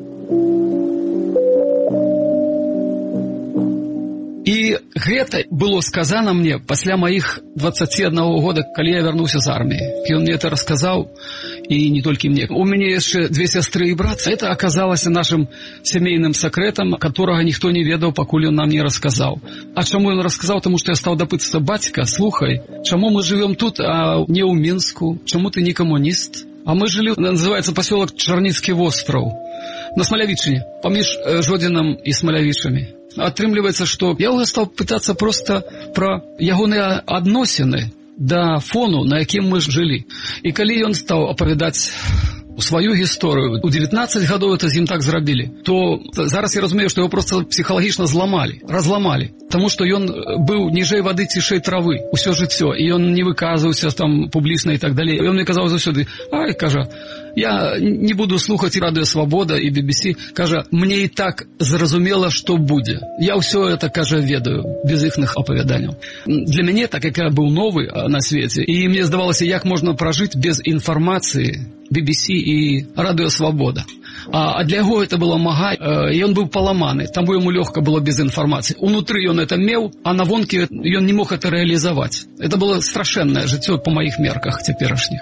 І гэта было сказана мне пасля маіх дваццаці аднаго года, калі я вярнуўся з арміі. Ён мне это расказаў, і не толькі мне. У мяне яшчэ две сястры і брат. Это аказалася нашым сямейным сакрэтам, которага ніхто не ведаў, пакуль ён нам не расказаў. А чаму ён расказаў? Таму што я стаў дапытацца: бацька, слухай, чаму мы жывём тут, а не ў Мінску? Чаму ты не камуніст? А мы жылі, называецца пасёлак Чарніцкі востраў, на Смалявічыне, паміж Жодзінам і Смалявічамі. Атрымліваецца, што я ўжо стаў пытацца проста пра ягоныя адносіны да фону, на якім мы жылі. І калі ён стаў апавядаць у сваю гісторыю. У девятнадцать гадоў это з ім так зрабілі. То зараз я разумею, што яго проста псіхалагічна зламалі, разламалі. Таму што ён быў ніжэй вады, цішэй травы усё жыццё. І ён не выказваўся там публічна і так далей. І ён мне казаў заўсёды: ай, кажа, я не буду слухаць Радыё Свабода і би би си. Кажа, мне і так зразумела, што будзе. Я ўсё это, кажа, ведаю, без іхных апавяданняў. Для мяне, так як я быў новы на свеце, і мне здавалася, як можна пражыць без інфармацыі би би си і Радыё Свабода. А, а для яго это было мага, і ён быў паламаны, таму яму лёгка было без інфармацыі. Унутры ён это меў, а навонкі ён не мог это рэалізаваць. Это было страшэннае жыццё па маіх мерках цяперашніх.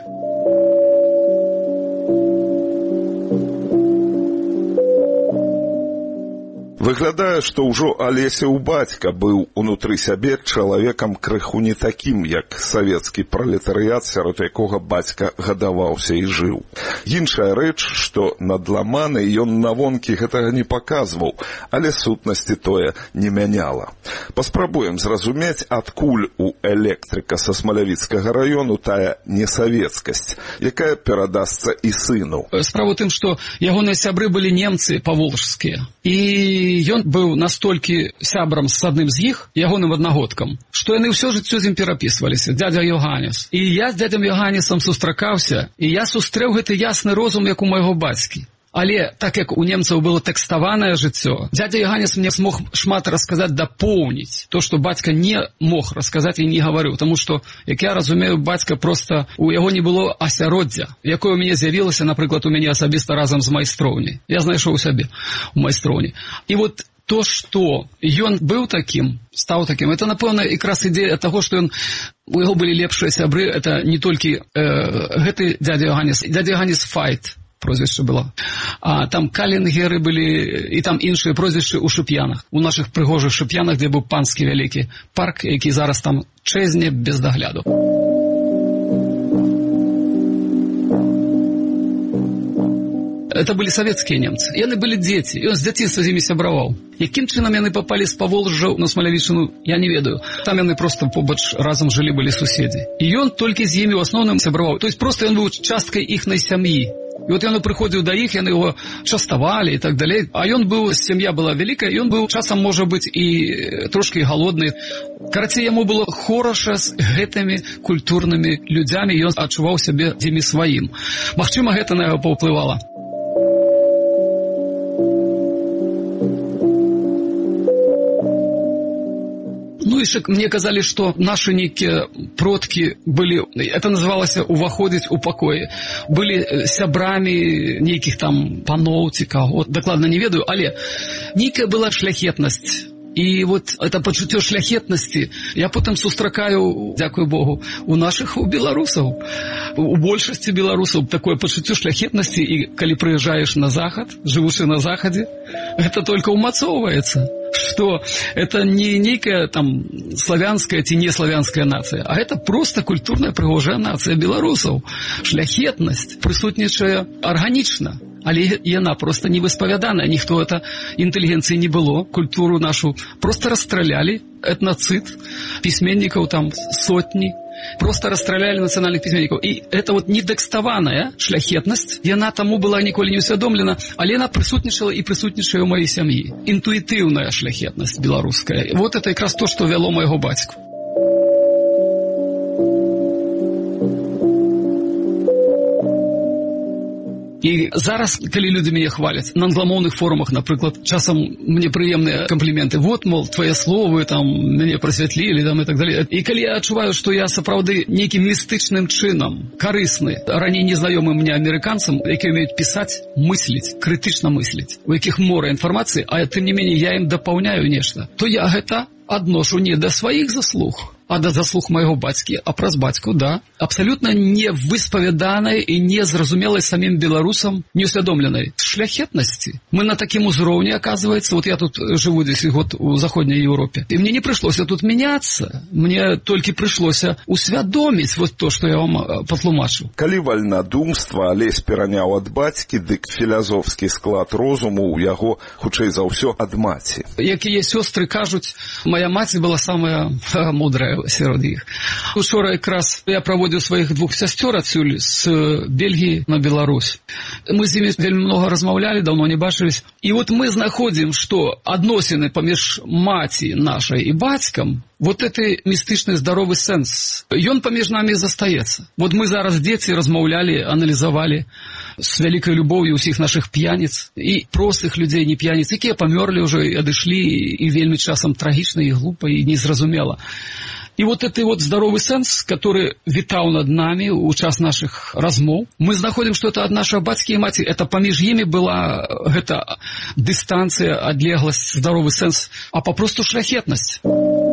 Выглядае, што ўжо Алесеў бацька быў унутры сябе чалавекам крыху не такім, як савецкі пралетарыят, сярод якога бацька гадаваўся і жыў. Іншая рэч, што надламаны ён навонкі гэтага не паказваў, але сутнасці тое не мяняла. Паспрабуем зразумець, адкуль у электрыка са Смалявіцкага раёну тая несавецкасць, якая перадасца і сыну. Справа ў тым, што ягоныя сябры былі немцы паволжскія. І ён быў настолькі сябрам з адным з іх, ягоным аднагодкам, што яны ўсё жыццё з ім перапісваліся, дзядзя Йоганес. І я з дзядзям Йоганесам сустракаўся, і я сустрэў гэты ясны розум, як у майго бацькі. Але так як у немцаў было тэкставанае жыццё, дзядзя Йоганес мне смог шмат расказаць, дапоўніць то, што бацька не мог расказаць і не гаварыў. Таму што, як я разумею, бацька проста, у яго не было асяроддзя, якое ў мяне з'явілася, напрыклад, у мяне асабіста разам з майстроўняй. Я знайшоў сябе у майстроўні. І вот то, што ён быў такім, стаў такім, это, напэўна, якраз ідзея таго, што ён, у яго былі лепшыя сябры, это не толькі э, гэты дзядзя Йоганес, дзядзя Йоганес Файт, прозвішча было. А там Калінгеры былі, і там іншыя прозвішчы ў Шып'янах. У нашых прыгожых Шып'янах, дзе быў панскі вялікі парк, які зараз там чэзне без дагляду. Это былі савецкія немцы. Яны былі дзеці. Ён з дзяцінства з імі сябраваў. Якім чынам яны папалі з Паволжжа на Смалявічыну, я не ведаю. Там яны проста побач разам жылі, былі суседзі. І ён толькі з імі ў асноўным сябраваў. То есть проста ён быў часткай іхнай сям'і. І вот ён прыходзіў да іх, яны яго частавалі і так далей. А ён быў, сям'я была вялікая, ён быў часам, можа быць, і трошкі галодны. Карацей, яму было хораша з гэтымі культурнымі людзямі, ён адчуваў сябе з імі сваім. Магчыма, гэта на яго паўплывала. Ну, яшчэ мне казалі, што нашы нейкія продкі былі, это называлася уваходзіць у пакоі, былі сябрамі нейкіх там паноў ці каго, дакладна не ведаю, але нейкая была шляхетнасць. І вот это пачуццё шляхетнасці я потым сустракаю, дзякуй Богу, у нашых, у беларусаў. У большасці беларусаў такое пачуццё шляхетнасці, і калі прыязджаеш на захад, жывучы на захадзе, гэта толькі ўмацоўваецца, што это не нейкая там славянская ці не славянская нацыя, а гэта проста культурная прыгожая нацыя беларусаў. Шляхетнасць прысутнічае арганічна. Але яна проста не выспавяданая, ніхто это інтэлігенцыі не было, культуру нашу проста расстралялі, этнацид, пісьменнікаў там сотні, проста расстралялі нацыянальных пісьменнікаў. І это вот недэкставаная шляхетнасць, яна таму была ніколі не усвядомлена, але яна прысутнічала і прысутнічае ў маёй сям'і. Інтуітыўная шляхетнасць беларуская. Вот это якраз то, што вяло майго бацьку. І зараз, калі людзі мяне хваляць, на англамоўных форумах, напрыклад, часам мне прыемныя кампліменты. Вот, мол, твае словы там мяне прасвятлілі, там і так далей. І калі я адчуваю, што я сапраўды нейкім містычным чынам карысны раней незнаёмым мне амерыканцам, якія ўмеюць пісаць, мысліць, крытычна мысліць, у якіх мора інфармацыі, а тым не меней я ім дапаўняю нешта, то я гэта адношу не да сваіх заслуг, а да заслуг майго бацькі, а праз бацьку, да, абсалютна не выспавяданай і не зразумелай самім беларусам, неусвядомленай. шляхетности. Мы на таком уровне, оказывается, вот я тут живу десять год у Заходней Европе, и мне не пришлось тут меняться, мне только пришлось усвядомить вот то, что я вам потлумачу. Калі вальнадумства Алесь пераняў ад бацькі, дык філазофскі склад розуму ў яго, хутчэй за ўсё, ад маці. Якія сёстры кажуць, моя маці была самая мудрая сярод іх. Учора якраз я праводзіў сваіх двух сясцёр адсюль з Бельгіі на Беларусь. Мы з імі вельмі много размаўлялі, даўно не бачылись. І вот мы знаходзім, што адносіны паміж маці нашай і бацькам, вот это містычны здаровы сэнс, ён паміж намі застаецца. Вот мы зараз дзеці размаўлялі, аналізавалі з вялікай любоўю ўсіх нашых п'яніц і простых людзей, не п'яніц, якія памёрлі ўжо і адышлі, і вельмі часам трагічна і глупа і незразумела. И вот этот вот здоровый сенс, который витал над нами у час наших размов, мы знаходим, что это от нашего бацькі и маці, это поміж ими была эта дистанция, одлеглость, здоровый сенс, а попросту шляхетность.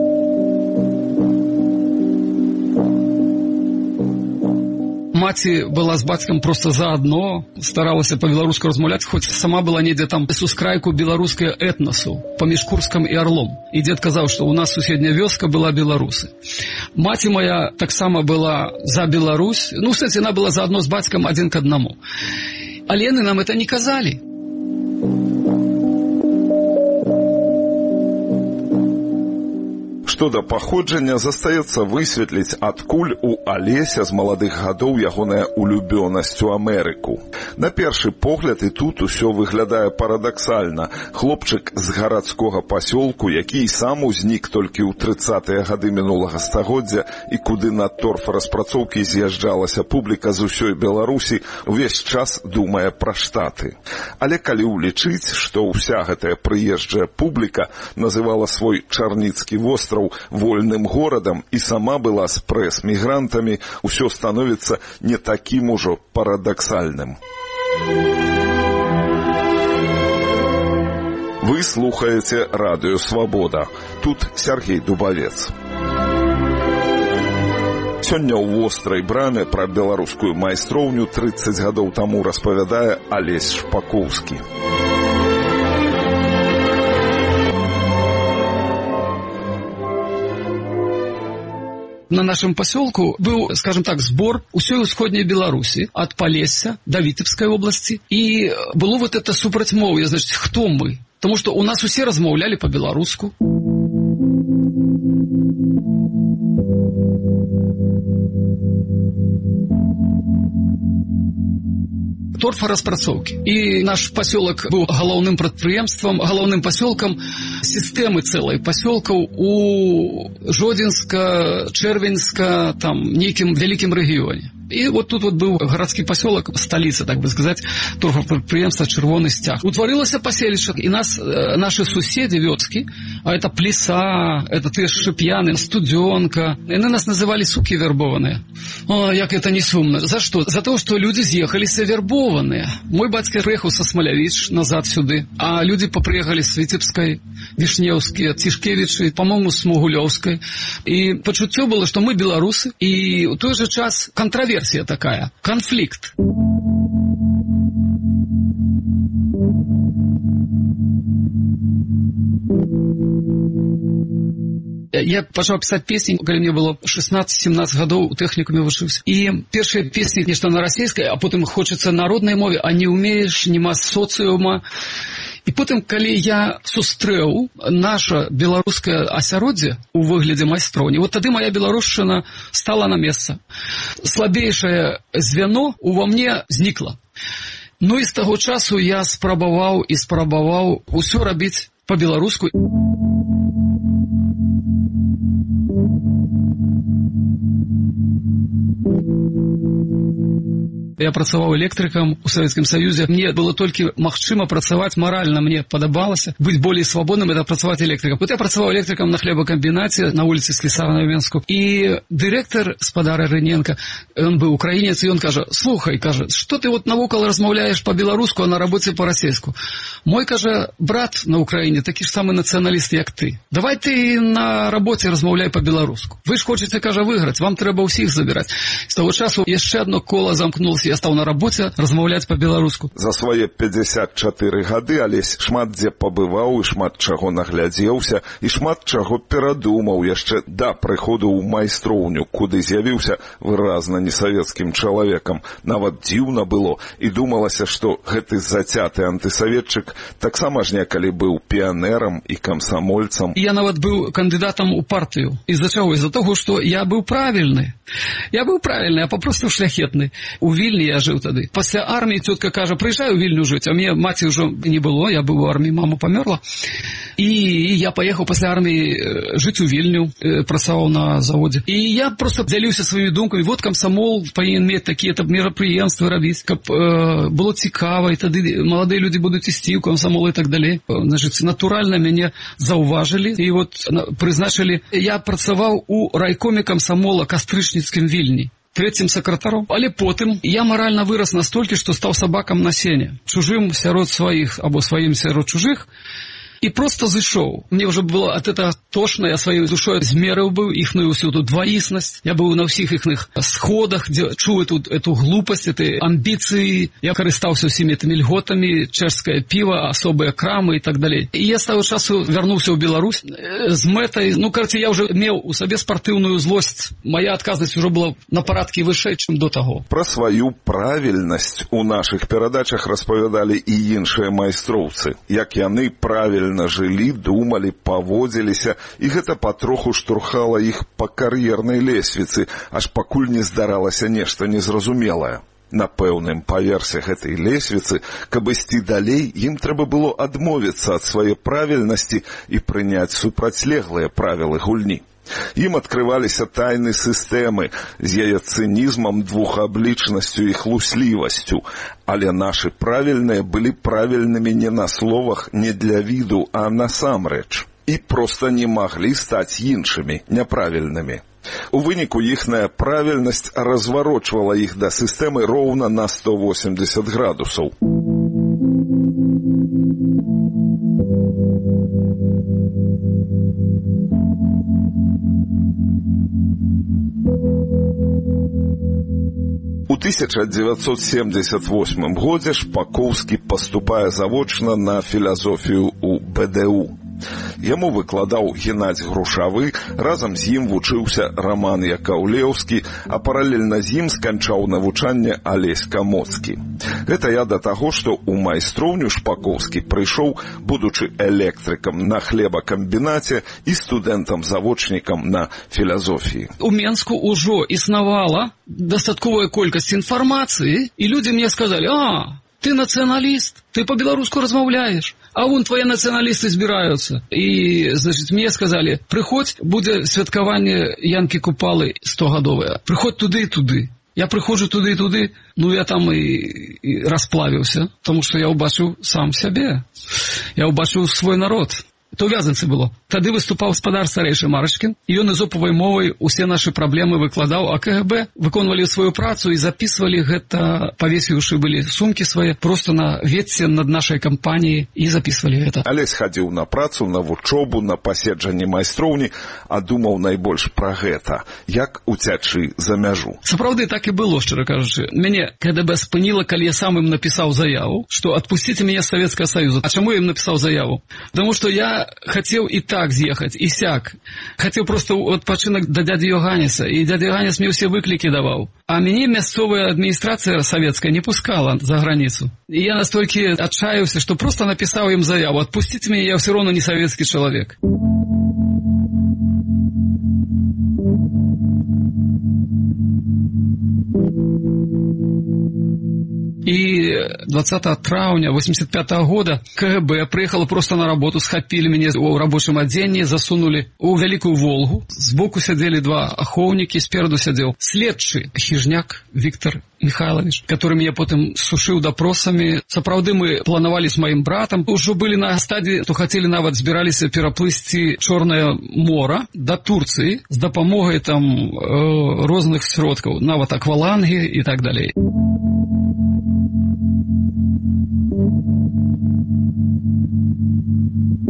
Маці была з бацькам просто заодно, старалася по-беларуску размаўляць, хоць сама была недзе там с ускрайку беларуская этносу, паміж Курскам і Орлом. І дзед казаў, што у нас суседняя вёска была беларусы. Маці моя таксама была за Беларусь, ну, кстати, она была заодно з бацькам адзін к аднаму. Але яны нам это не казалі. Што да паходжання, застаецца высветліць, адкуль у Алеся з маладых гадоў ягоная улюбёнасць у Амерыку. На першы погляд і тут усё выглядае парадаксальна. Хлопчык з гарадскога пасёлку, які і сам узнік толькі ў трыццатыя гады мінулага стагоддзя і куды на торфараспрацоўкі з'язджалася публіка з усёй Беларусі, увесь час думае пра Штаты. Але калі ўлічыць, што ўся гэтая прыезджая публіка называла свой Чарніцкі востраў вольным горадам і сама была з прэс-мігрантамі, усё становіцца не такім ужо парадаксальным. Вы слухаеце Радыё Свабода. Тут Сергей Дубавец. Сёння ў вострай браме пра беларускую майстроўню трыццаць гадоў таму распавядае Алесь Шпакоўскі. На нашем поселку был, скажем так, сбор усей усходней Беларуси, от Полесья до Витебской области. И было вот это супратьмовье, значит, кто мы? Потому что у нас все размовляли по-белоруску. Торфараспрацоўкі. І наш пасёлак быў галоўным прадпрыемствам, галоўным пасёлкам сістэмы цэлай пасёлкаў у Жодзінска, Чэрвеньска, там, нейкім вялікім рэгіёне. И вот тут вот был городский поселок, столица, так бы сказать, торфопредприемства «Червоный стяг». Утворилось поселище, и нас, наши соседи вёцки, а это Плеса, это ты Шипьяны, Студенка, и они нас называли суки вербованные. О, як это не сумно. За что? За то, что люди съехались вербованные. Мой батька приехал со Смолявич назад сюда, а люди поприехали с Витебской, Вишневской, Тишкевичи, по-моему, с Могулевской. И почуттё было, что мы белорусы, и в тот же час контроверсия такая, конфликт. Я пачаў пісаць песні, калі мне было шестнадцать-семнадцать гадоў, у тэхнікуме вучыўся. І першыя песні нешта на расійскай, а потым хочацца народнай мове, а не ўмееш, нема соцыума. І потым, калі я сустрэў наша беларускае асяроддзе у выглядзе майстроўні, вот тады моя беларушчына стала на месца. Слабейшае звяно ува мне знікла. Ну і з таго часу я спрабаваў і спрабаваў усё рабіць па-беларуску. Я працаваў электрыкам у Савецкім Саюзе. Мне было толькі магчыма працаваць маральна, мне падабалася быць болей свабодным, это працаваць электрыкам. Вот я працаваў электрыкам на хлебакамбінаце на вуліцы Слесара на Венску. І дырэктар спадара Рыненка, ён быў украінец, і ён кажа: "Слухай, кажа, што ты вот навокал размаўляеш па-беларуску, а на рабоце па-расейску? Мой, кажа, брат на Украіне такі ж самы нацыяналіст, як ты. Давай ты на рабоце размаўляй па-беларуску. Вы ж хочаце, кажа, выйграць, вам трэба ўсіх забіраць". З таго часу яшчэ адно кола замкнулася. я стаў на рабоце размаўляць па-беларуску. За свае пятьдесят чатыры гады Алесь шмат дзе пабываў і шмат чаго наглядзеўся, і шмат чаго перадумаў яшчэ да прыходу ў майстроўню, куды з'явіўся выразна несавецкім чалавекам. Нават дзіўна было, і думалася, што гэты зацяты антысаветчык таксама ж некалі быў піянерам і камсамольцам. Я нават быў кандыдатам у партыю. Из-за чаго? Из-за того, што я быў правільны. Я быў правільны, а папросту шляхетны. У Вільні я жыў тады. Пасля арміі цётка кажа, прыязджай у Вільню жыць, а мне маці ўжо не было, я быў у арміі, мама памёрла. І я паехаў пасля арміі жыць у Вільню, працаваў на заводзе. І я проста дзяліўся сваімі думкамі, вот камсамол павінен мець такія-то мерапрыемствы рабіць, каб э, было цікава, і тады маладыя людзі будуць ісці ў камсамол і так далей. Значыць, натуральна мяне заўважылі і вот прызначылі. Я працаваў у райкоме камсамола кастрычніцкім Вільні, трэцім сакратаром. Але потым я маральна вырас настолькі, што стаў сабакам на сене, чужым сярод сваіх або сваім сярод чужых, і просто зышоў. Мне уже было от этого тошно, я своей душой змерыў быў іхную всю эту двоіснасць. Я быў на ўсіх іхных сходах, дзе чуў эту, эту глупость, этой амбіцыі. Я карыстаўся ўсімі этими льготами, чэшскае піва, особыя крамы и так далее. И я с того часу вярнуўся ў Беларусь з мэтай, ну, короче, я уже меў у сабе спартыўную злосць. Моя адказнасць уже была на парадкі вышэй, чым до таго. Пра сваю правільнасць у нашых перадачах распавядалі і іншыя майстроўцы, як яны правільна жылі, думалі, паводзіліся, і гэта патроху штурхала іх па кар'ернай лесвіцы, аж пакуль не здаралася нешта незразумелае. На пэўным паверсе гэтай лесвіцы, каб ісці далей, ім трэба было адмовіцца ад свае правільнасці і прыняць супрацьлеглыя правілы гульні. Ім адкрываліся тайны сістэмы з яе цынізмам, двухаблічнасцю і хлуслівасцю, але нашы правільныя былі правільнымі не на словах, не для віду, а насамрэч, і проста не маглі стаць іншымі, няправільнымі. У выніку іхная правільнасць разварочвала іх да сістэмы роўна на сто восемьдесят градусаў. У тысяча девятьсот семьдесят восьмым годзе Шпакоўскі паступае завочна на філазофію ў бэ дэ у. Яму выкладаў Геннадзь Грушавы, разам з ім вучыўся Роман Якаўлеўскі, а паралельна з ім сканчаў навучанне Алесь Камоцкі. Гэта я да таго, што ў майстроўню Шпакоўскі прыйшоў, будучы электрыкам на хлебакамбінаце і студэнтам-завочнікам на філазофіі. У Менску ўжо існавала дастатковая колькасць інфармацыі, і людзі мне сказалі: «А, ты нацыяналіст, ты по-беларуску размаўляеш, а вон твои нацыяналісты збіраюцца». І, значит, мне сказали: «Прыходзь, будзе святкаванне Янкі Купалы стогадовае. Прыходзь туды і туды». Я прыходжу туды і туды, ну я там і, і расплавіўся, тому што я ўбачыў сам сябе. Я ўбачыў свой народ. То ў Вязанцы было. Тады выступаў спадар старэйшы Марачкін, і ён ізопавай мовай усе нашы праблемы выкладаў, а ка гэ бэ выконвалі сваю працу і записывалі гэта, павесіўшы былі сумкі свае, просто на ветце над нашай кампаніяй і записывалі гэта. Алесь хадзіў на працу, на вучобу, на паседжанні майстроўні, а думаў найбольш пра гэта, як уцячы за мяжу. Сапраўды так і было, шчыра кажучы. Мяне ка гэ бэ спыніла, калі я сам ім напісаў заяву, што адпусціце мяне з Савецкага Саюза. А чаму я ім напісаў заяву? Таму што я хотел и так з'ехать, и сяк. Хотел просто отпочинок до дяди Йоганнеса, и дядя Йоганнес мне все выклики давал. А меня мясцовая администрация советская не пускала за границу. И я настолько отчаялся, что просто написал им заяву: «Отпустите меня, я все равно не советский человек». И двадцатого траўня восемьдесят пятого года ка гэ бэ приехала просто на работу, схапили меня в рабочем отделении, засунули у Великую Волгу. Сбоку сидели два ахоўнікі, спереду сидел следчы Хижняк Виктор Михайлович, который меня потом сушил допросами. Сапраўды мы плановали с моим братом. Уже были на стадии, то хотели нават збирались пераплысці Чорное море до Турции с допомогой там э, розных сродков, нават акваланги и так далее.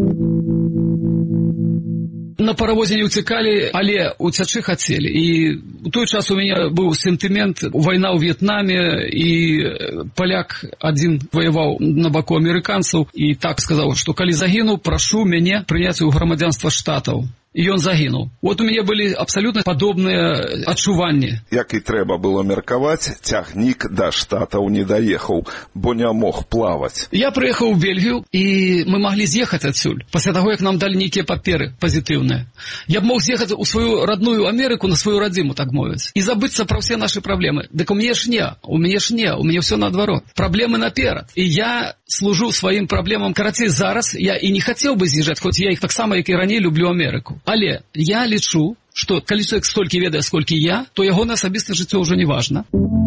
На паравозе не уцякалі, але уцячы хацелі. І в той час у меня был сентимент, война в Вьетнаме, и поляк один воевал на боку американцев, и так сказал, что «Коли загину, прошу меня принять у громадянства штатов». И он загинул. Вот у меня были абсолютно подобные адчуванні. Як і трэба было меркаваць, цягнік да штатаў не даехаў, бо не мог плаваць. Я приехал в Бельгию, и мы могли съехать отсюда, после того, как нам дали некие паперы позитивные. Я бы мог съехать у свою родную Америку, на свою родиму, так мовить, и забыться про все наши проблемы. Так у меня ж не, у меня ж не, у меня все наоборот. Проблемы наперед. И я служу своим проблемам. Карацей, зараз я и не хотел бы з'їжджать, хоть я их так само, как и ранее, люблю Америку. Але я лічу, што калі чалавек столькі ведае, сколькі я, то яго асабістае жыццё ўжо не важна.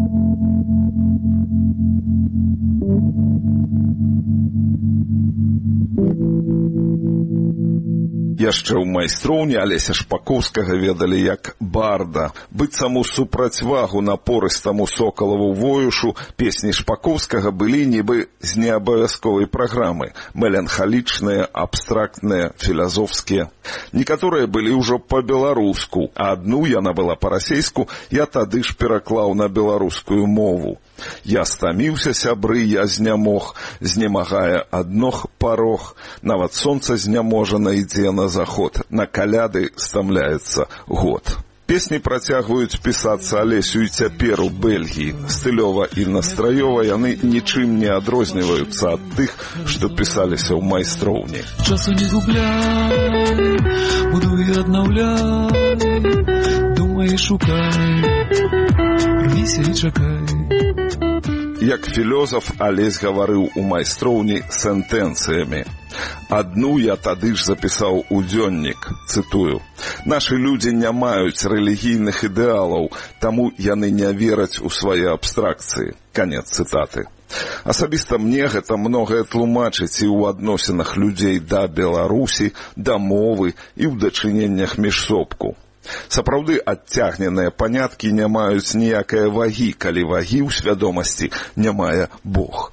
Яшчэ ў майстроўні Алеся Шпакоўскага ведалі як барда. Быццам у супрацьвагу напорыстаму Сокалаву воюшу песні Шпакоўскага былі нібы з неабавязковай праграмы. Меланхалічныя, абстрактныя, філазофскія. Некаторыя былі ўжо па-беларуску, а адну, яна была па-расейску, я тады ж пераклаў на беларускую мову. Я стаміўся, сябры, я знямог, знемагае аднох парог, нават сонца зняможана ідзе на заход, на каляды стамляецца год. Песні працягваюць пісацца Алесю і цяпер у Бельгіі. Стылёва і настраёва яны нічым не адрозніваюцца ад тых, што пісаліся ў майстроўні. Часу не губляй, будуй і аднаўляй, думай і шукай, рвіся і чакай. Як філёзаф, Алесь гаварыў у майстроўні сентэнцыямі. Адну я тады ж запісаў у дзённік, цытую: «Нашы людзі не маюць рэлігійных ідэалаў, таму яны не вераць у свае абстракцыі». Канец цытаты. Асабіста мне гэта многае тлумачыць і ў адносінах людзей да Беларусі, да мовы і ў дачыненнях міжсобку. Сапраўды адцягненыя паняткі не маюць ніякае вагі, калі вагі ў свядомасці не мае Бог.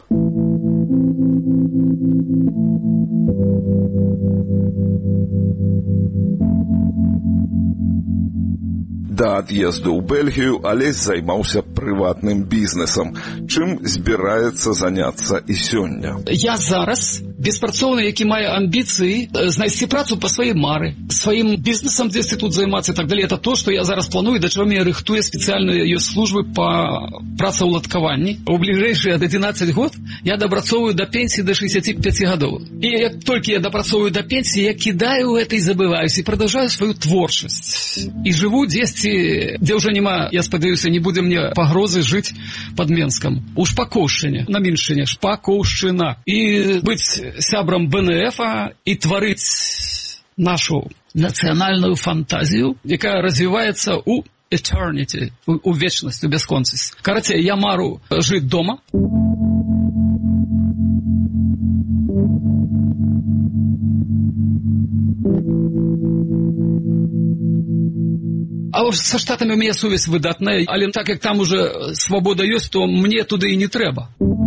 Да ад'езду ў Бельгію Алесь займаўся прыватным бізнесам, чым збіраецца заняцца і сёння. Я зараз беспрацоўны, які мае амбіцыі знайсці працу па сваёй мары, сваім бізнесам дзесьці тут займацца і так далее. Это то, што я зараз планую, да чаго мне рыхтуе спецыяльныя ёсць службы па працаўладкаванні. У бліжэйшыя адзінаццаць год я дапрацоўваю да пенсіі да шэсцьдзесяці пяці гадоў. І як толькі я дапрацоўваю да пенсіі, я кідаю гэта і забываюся, і прадаўжаю сваю творчасць. І жыву дзесьці, дзе ўжо няма, я спадзяюся, не будзе мне пагрозы жыць пад Менскам. У Шпакоўшчыне, на Меншыне, Шпакоўшчына. І быць сябрам Бэ Эн Эфа і тварыць нашу нацыянальную фантазію, якая развіваецца ў eternity, у вечнасць, у бясконцасць. Карацей, я мару жыць дома. А со Штатами у меня сувязь выдатная, але так як там уже свобода ёсць, то мне туды і не трэба.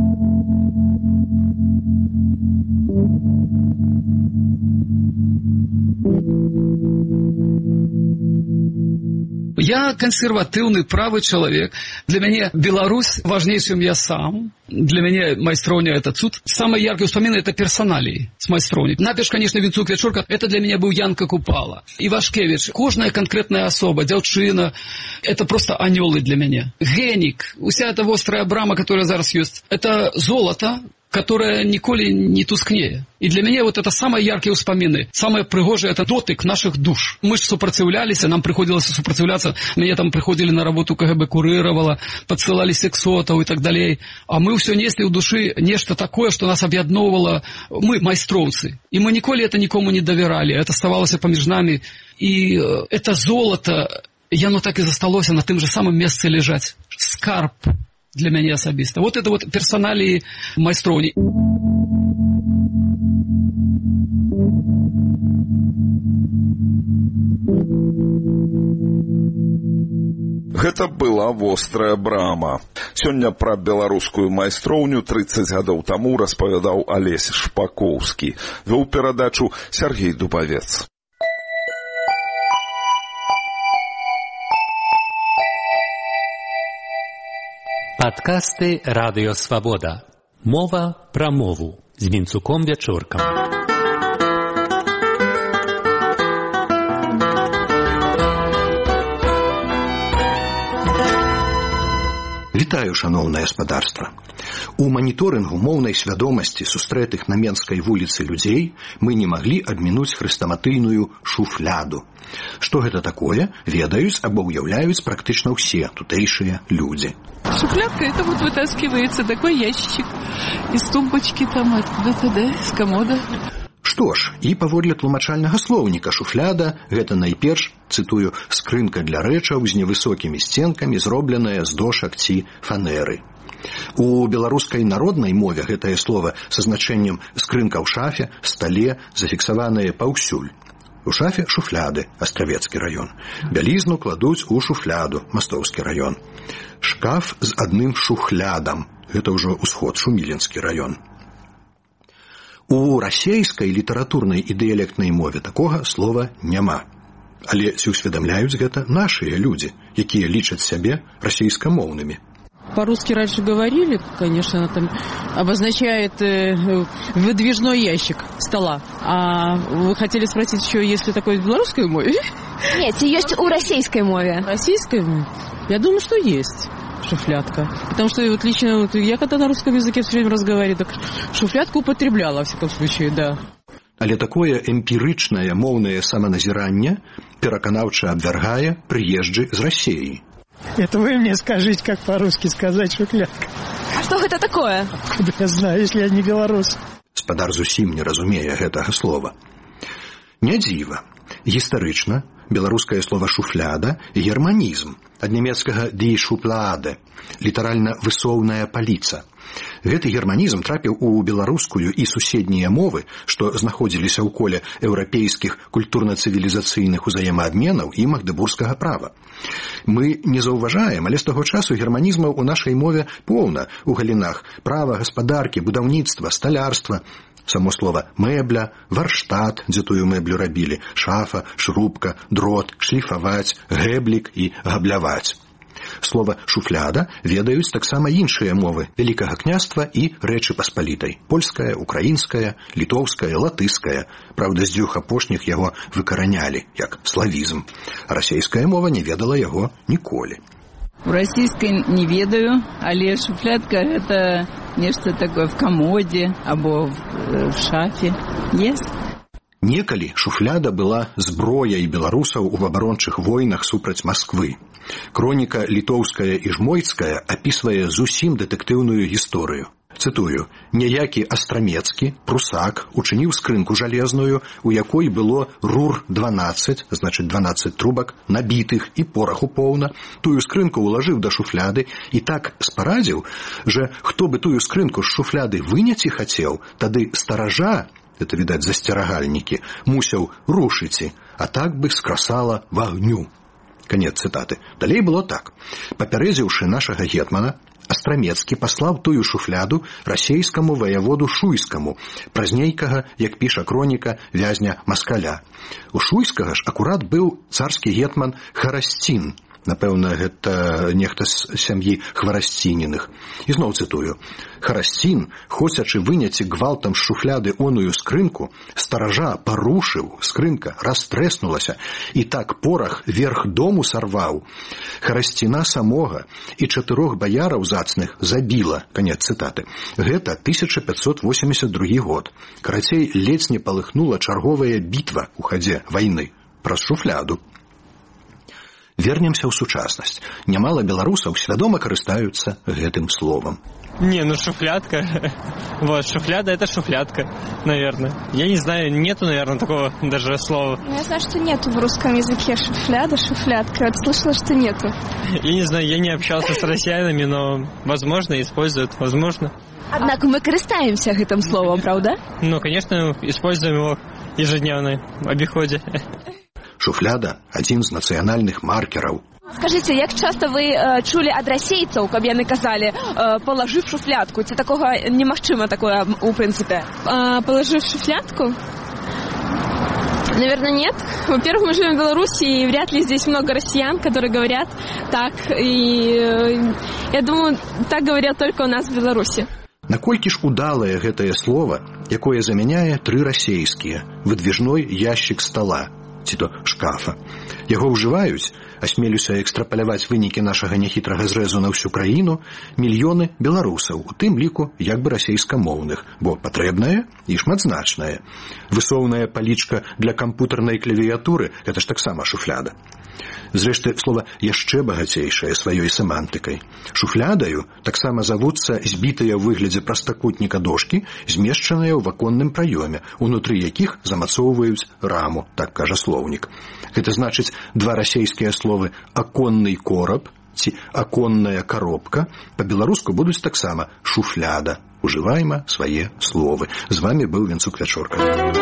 Я консервативный, правый человек. Для меня Беларусь важнее, чем я сам. Для меня майстроўня — это цуд. Самые яркие воспоминания — это персоналии с майстроўни. Напиш, конечно, Вінцук Вечорка. Это для меня был Янка Купала. Ивашкевич. Кожная конкретная особа, дзяўчына. Это просто анёлы для меня. Генік. Уся эта вострая брама, которая зараз есть. Это золото, которая ніколі не тускнее. И для меня вот это самые яркие вспомины, самое пригожее — это дотык наших душ. Мы же сопротивлялись, нам приходилось сопротивляться. Меня там приходили на работу, ка гэ бэ курировало, подсылали сексотов и так далее. А мы все несли в души нечто такое, что нас объединовало. Мы майстроўцы. И мы николи это никому не доверяли. Это оставалось поміж нами. И это золото, и оно так и засталось на тем же самом месте лежать. Скарб. Для мяне асабіста. Вот это вот персоналии майстроўні. Гэта была вострая брама. Сёння пра беларускую майстроўню трыццаць гадоў таму распавядаў Алесь Шпакоўскі. Вёў перадачу Сергей Дубавец. Падкасты Радыё Свабода. Мова пра мову з Вінцуком Вячоркам. Вітаю, шаноўнае спадарства. У маніторынгу моўнай свядомасці сустрэтых на Менскай вуліцы людзей мы не маглі абмінуць хрэстаматыйную шуфляду. Што гэта такое, ведаюць або ўяўляюць практычна ўсе тутэйшыя людзі. Шуфлядка — это вот вытаскивается такой ящичек из тумбочки там, откуда-то, да, из комода. Што ж, і паводле тлумачальнага слоўніка шуфляда — гэта найперш, цытую, скрынка для рэчаў з невысокімі сценкамі, зробленая з дошак ці фанеры. У беларускай народнай мове гэтае слова са значэннем скрынка ў шафе, стале зафіксаванае паўсюль. У шафе шуфляды, Астравецкі раён. Бялізну кладуць у шуфляду, Мастоўскі раён. Шкаф з адным шухлядам, гэта ўжо ўсход, Шуміленскі раён. У расейскай літаратурнай і дыялектнай мове такога слова няма. Але ці ўсведамляюць гэта нашыя людзі, якія лічаць сябе расейскамоўнымі. По-русски раньше говорили, конечно, там обозначает э, выдвижной ящик стола. А вы хотели спросить еще, есть ли такое в белорусской мове? Нет, есть у российской мове. Российской мове? Я думаю, что есть шуфлядка. Потому что вот лично вот, я когда на русском языке все время разговариваю, так шуфлядку употребляла, во всяком случае, да. Але такое эмпірычнае моўнае саманазіранне пераканаўча абвяргае прыезджы з Расіі. Это вы мне скажите, как по-русски сказать шуфлядка. А что это такое? Откуда я знаю, если я не белорус? Спадар зусім не разумее гэтага слова. Не дзіва. Гістарычна беларускае слова шуфляда — германізм, ад нямецкага «die Schublade», літаральна «высоўная паліца». Гэты германізм трапіў у беларускую і суседнія мовы, што знаходзіліся ў коле еўрапейскіх культурна-цывілізацыйных узаемаабменаў і магдэбургскага права. Мы не заўважаем, але з таго часу германізмаў у нашай мове поўна у галінах права, гаспадаркі, будаўніцтва, сталярства. Само слова мэбля, варштат, дзе тую мэблю рабілі, шафа, шрубка, дрот, шліфаваць, гэблік і габляваць. Слова «шуфляда» ведаюць таксама іншыя мовы Вялікага княства і Рэчы Паспалітай – польская, украінская, літоўская, латышская. Праўда, з дзвюх апошніх яго выкаранялі, як славізм. Расейская мова не ведала яго ніколі. У расійскай не ведаю, але шуфлядка – гэта нешта такое в камодзе або в шафе. Есть? Некалі шуфляда была зброяй беларусаў у абарончых войнах супраць Масквы. Кроніка літоўская і жмойцкая апісвае зусім дэтэктыўную гісторыю. Цытую: «Няякі Астрамецкі, прусак, учыніў скрынку жалезную, у якой было рур дванаццаць, значыць дванаццаць трубак, набітых і пораху поўна. Тую скрынку ўлажыў да шуфляды і так спарадзіў, że хто бы тую скрынку з шуфляды выняці хацеў, тады стаража, это, відаць, засцерагальнікі, мусіў рушыці, а так бы скрасала в агню». Конец цытаты. Далей было так. Папярэдзіўшы нашага гетмана, Астрамецкі паслаў тую шуфляду расейскаму ваяводу Шуйскаму, праз нейкага, як піша кроніка, вязня Маскаля. У Шуйскага ж акурат быў царскі гетман Харасцін. Напэўна, гэта нехта з сям'і Хварасцініных. І зноў цытую. «Харасцін, хочачы выняці гвалтам з шуфляды оную скрынку, стаража парушыў, скрынка растрэснулася, і так порах верх дому сарваў. Харасціна самога і чатырох баяраў зацных забіла». Канец цытаты. Гэта тысяча пятьсот восемьдесят другі год. Карацей, ледзь не палыхнула чарговая бітва ў хадзе вайны праз шуфляду. Вернемся ў сучаснасць. Нямала беларусаў свядома карыстаюцца гэтым словам. Не, ну шуфлядка. Вот, шуфляда — это шуфлядка, наверное. Я не знаю, нету, наверное, такого даже слова. Я знаю, что нету в русском языке шуфляда, шуфлядка. Вот слышала, что нету. Я не знаю, я не общался с россиянами, но, возможно, используют, возможно. Однако мы карыстаемся гэтым словом, правда? Ну, конечно, используем его в ежедневном обиходе. Шуфляда – адзін з нацыянальных маркераў. Скажите, як часто вы э, чулі ад расейцаў, каб яны казалі, э, палажыў шуфлядку? Ці такога немагчыма такое у прынцыпе? А, палажыў шуфлядку? Наверное, нет. Во-первых, мы живем в Беларуси, и вряд ли здесь много россиян, которые говорят так. И я думаю, так говорят только у нас в Беларуси. Наколькі ж удалае гэтае слово, якое замяняе тры расейскія: выдвижной ящик стола, ці то шкафа. Яго ўжываюць, асмелюся экстрапаляваць вынікі нашага няхітрага зрэзу на ўсю краіну, мільёны беларусаў, у тым ліку як бы расейскамоўных, бо патрэбнае і шматзначнае. Высоўная палічка для кампутарнай клавіятуры – гэта ж таксама шуфляда. Зрэшты, слова яшчэ багацейшае сваёй семантыкай. Шуфлядаю таксама завуцца збітыя ў выглядзе прастакутніка дошкі, змешчаныя ў ваконным праёме, унутры якіх замацоўваюць раму, так кажа слоўнік. Гэта значыць, два расейскія словы «аконны кораб» ці «аконная коробка» па-беларуску будуць таксама «шуфляда». Ужывайма свае словы. З вамі быў Венцук Вячорка.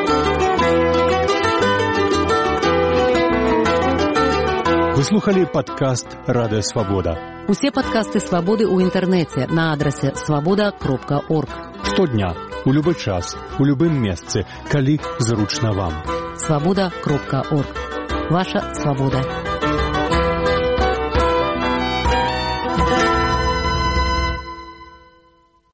Вы слухали падкаст «Радыё Свабода». Усе падкасты «Свабоды» ў інтэрнэце на адрасе свабода кропка орг. Штодня, у любы час, у любым месцы, калі зручна вам. свабода кропка орг. Ваша свабода.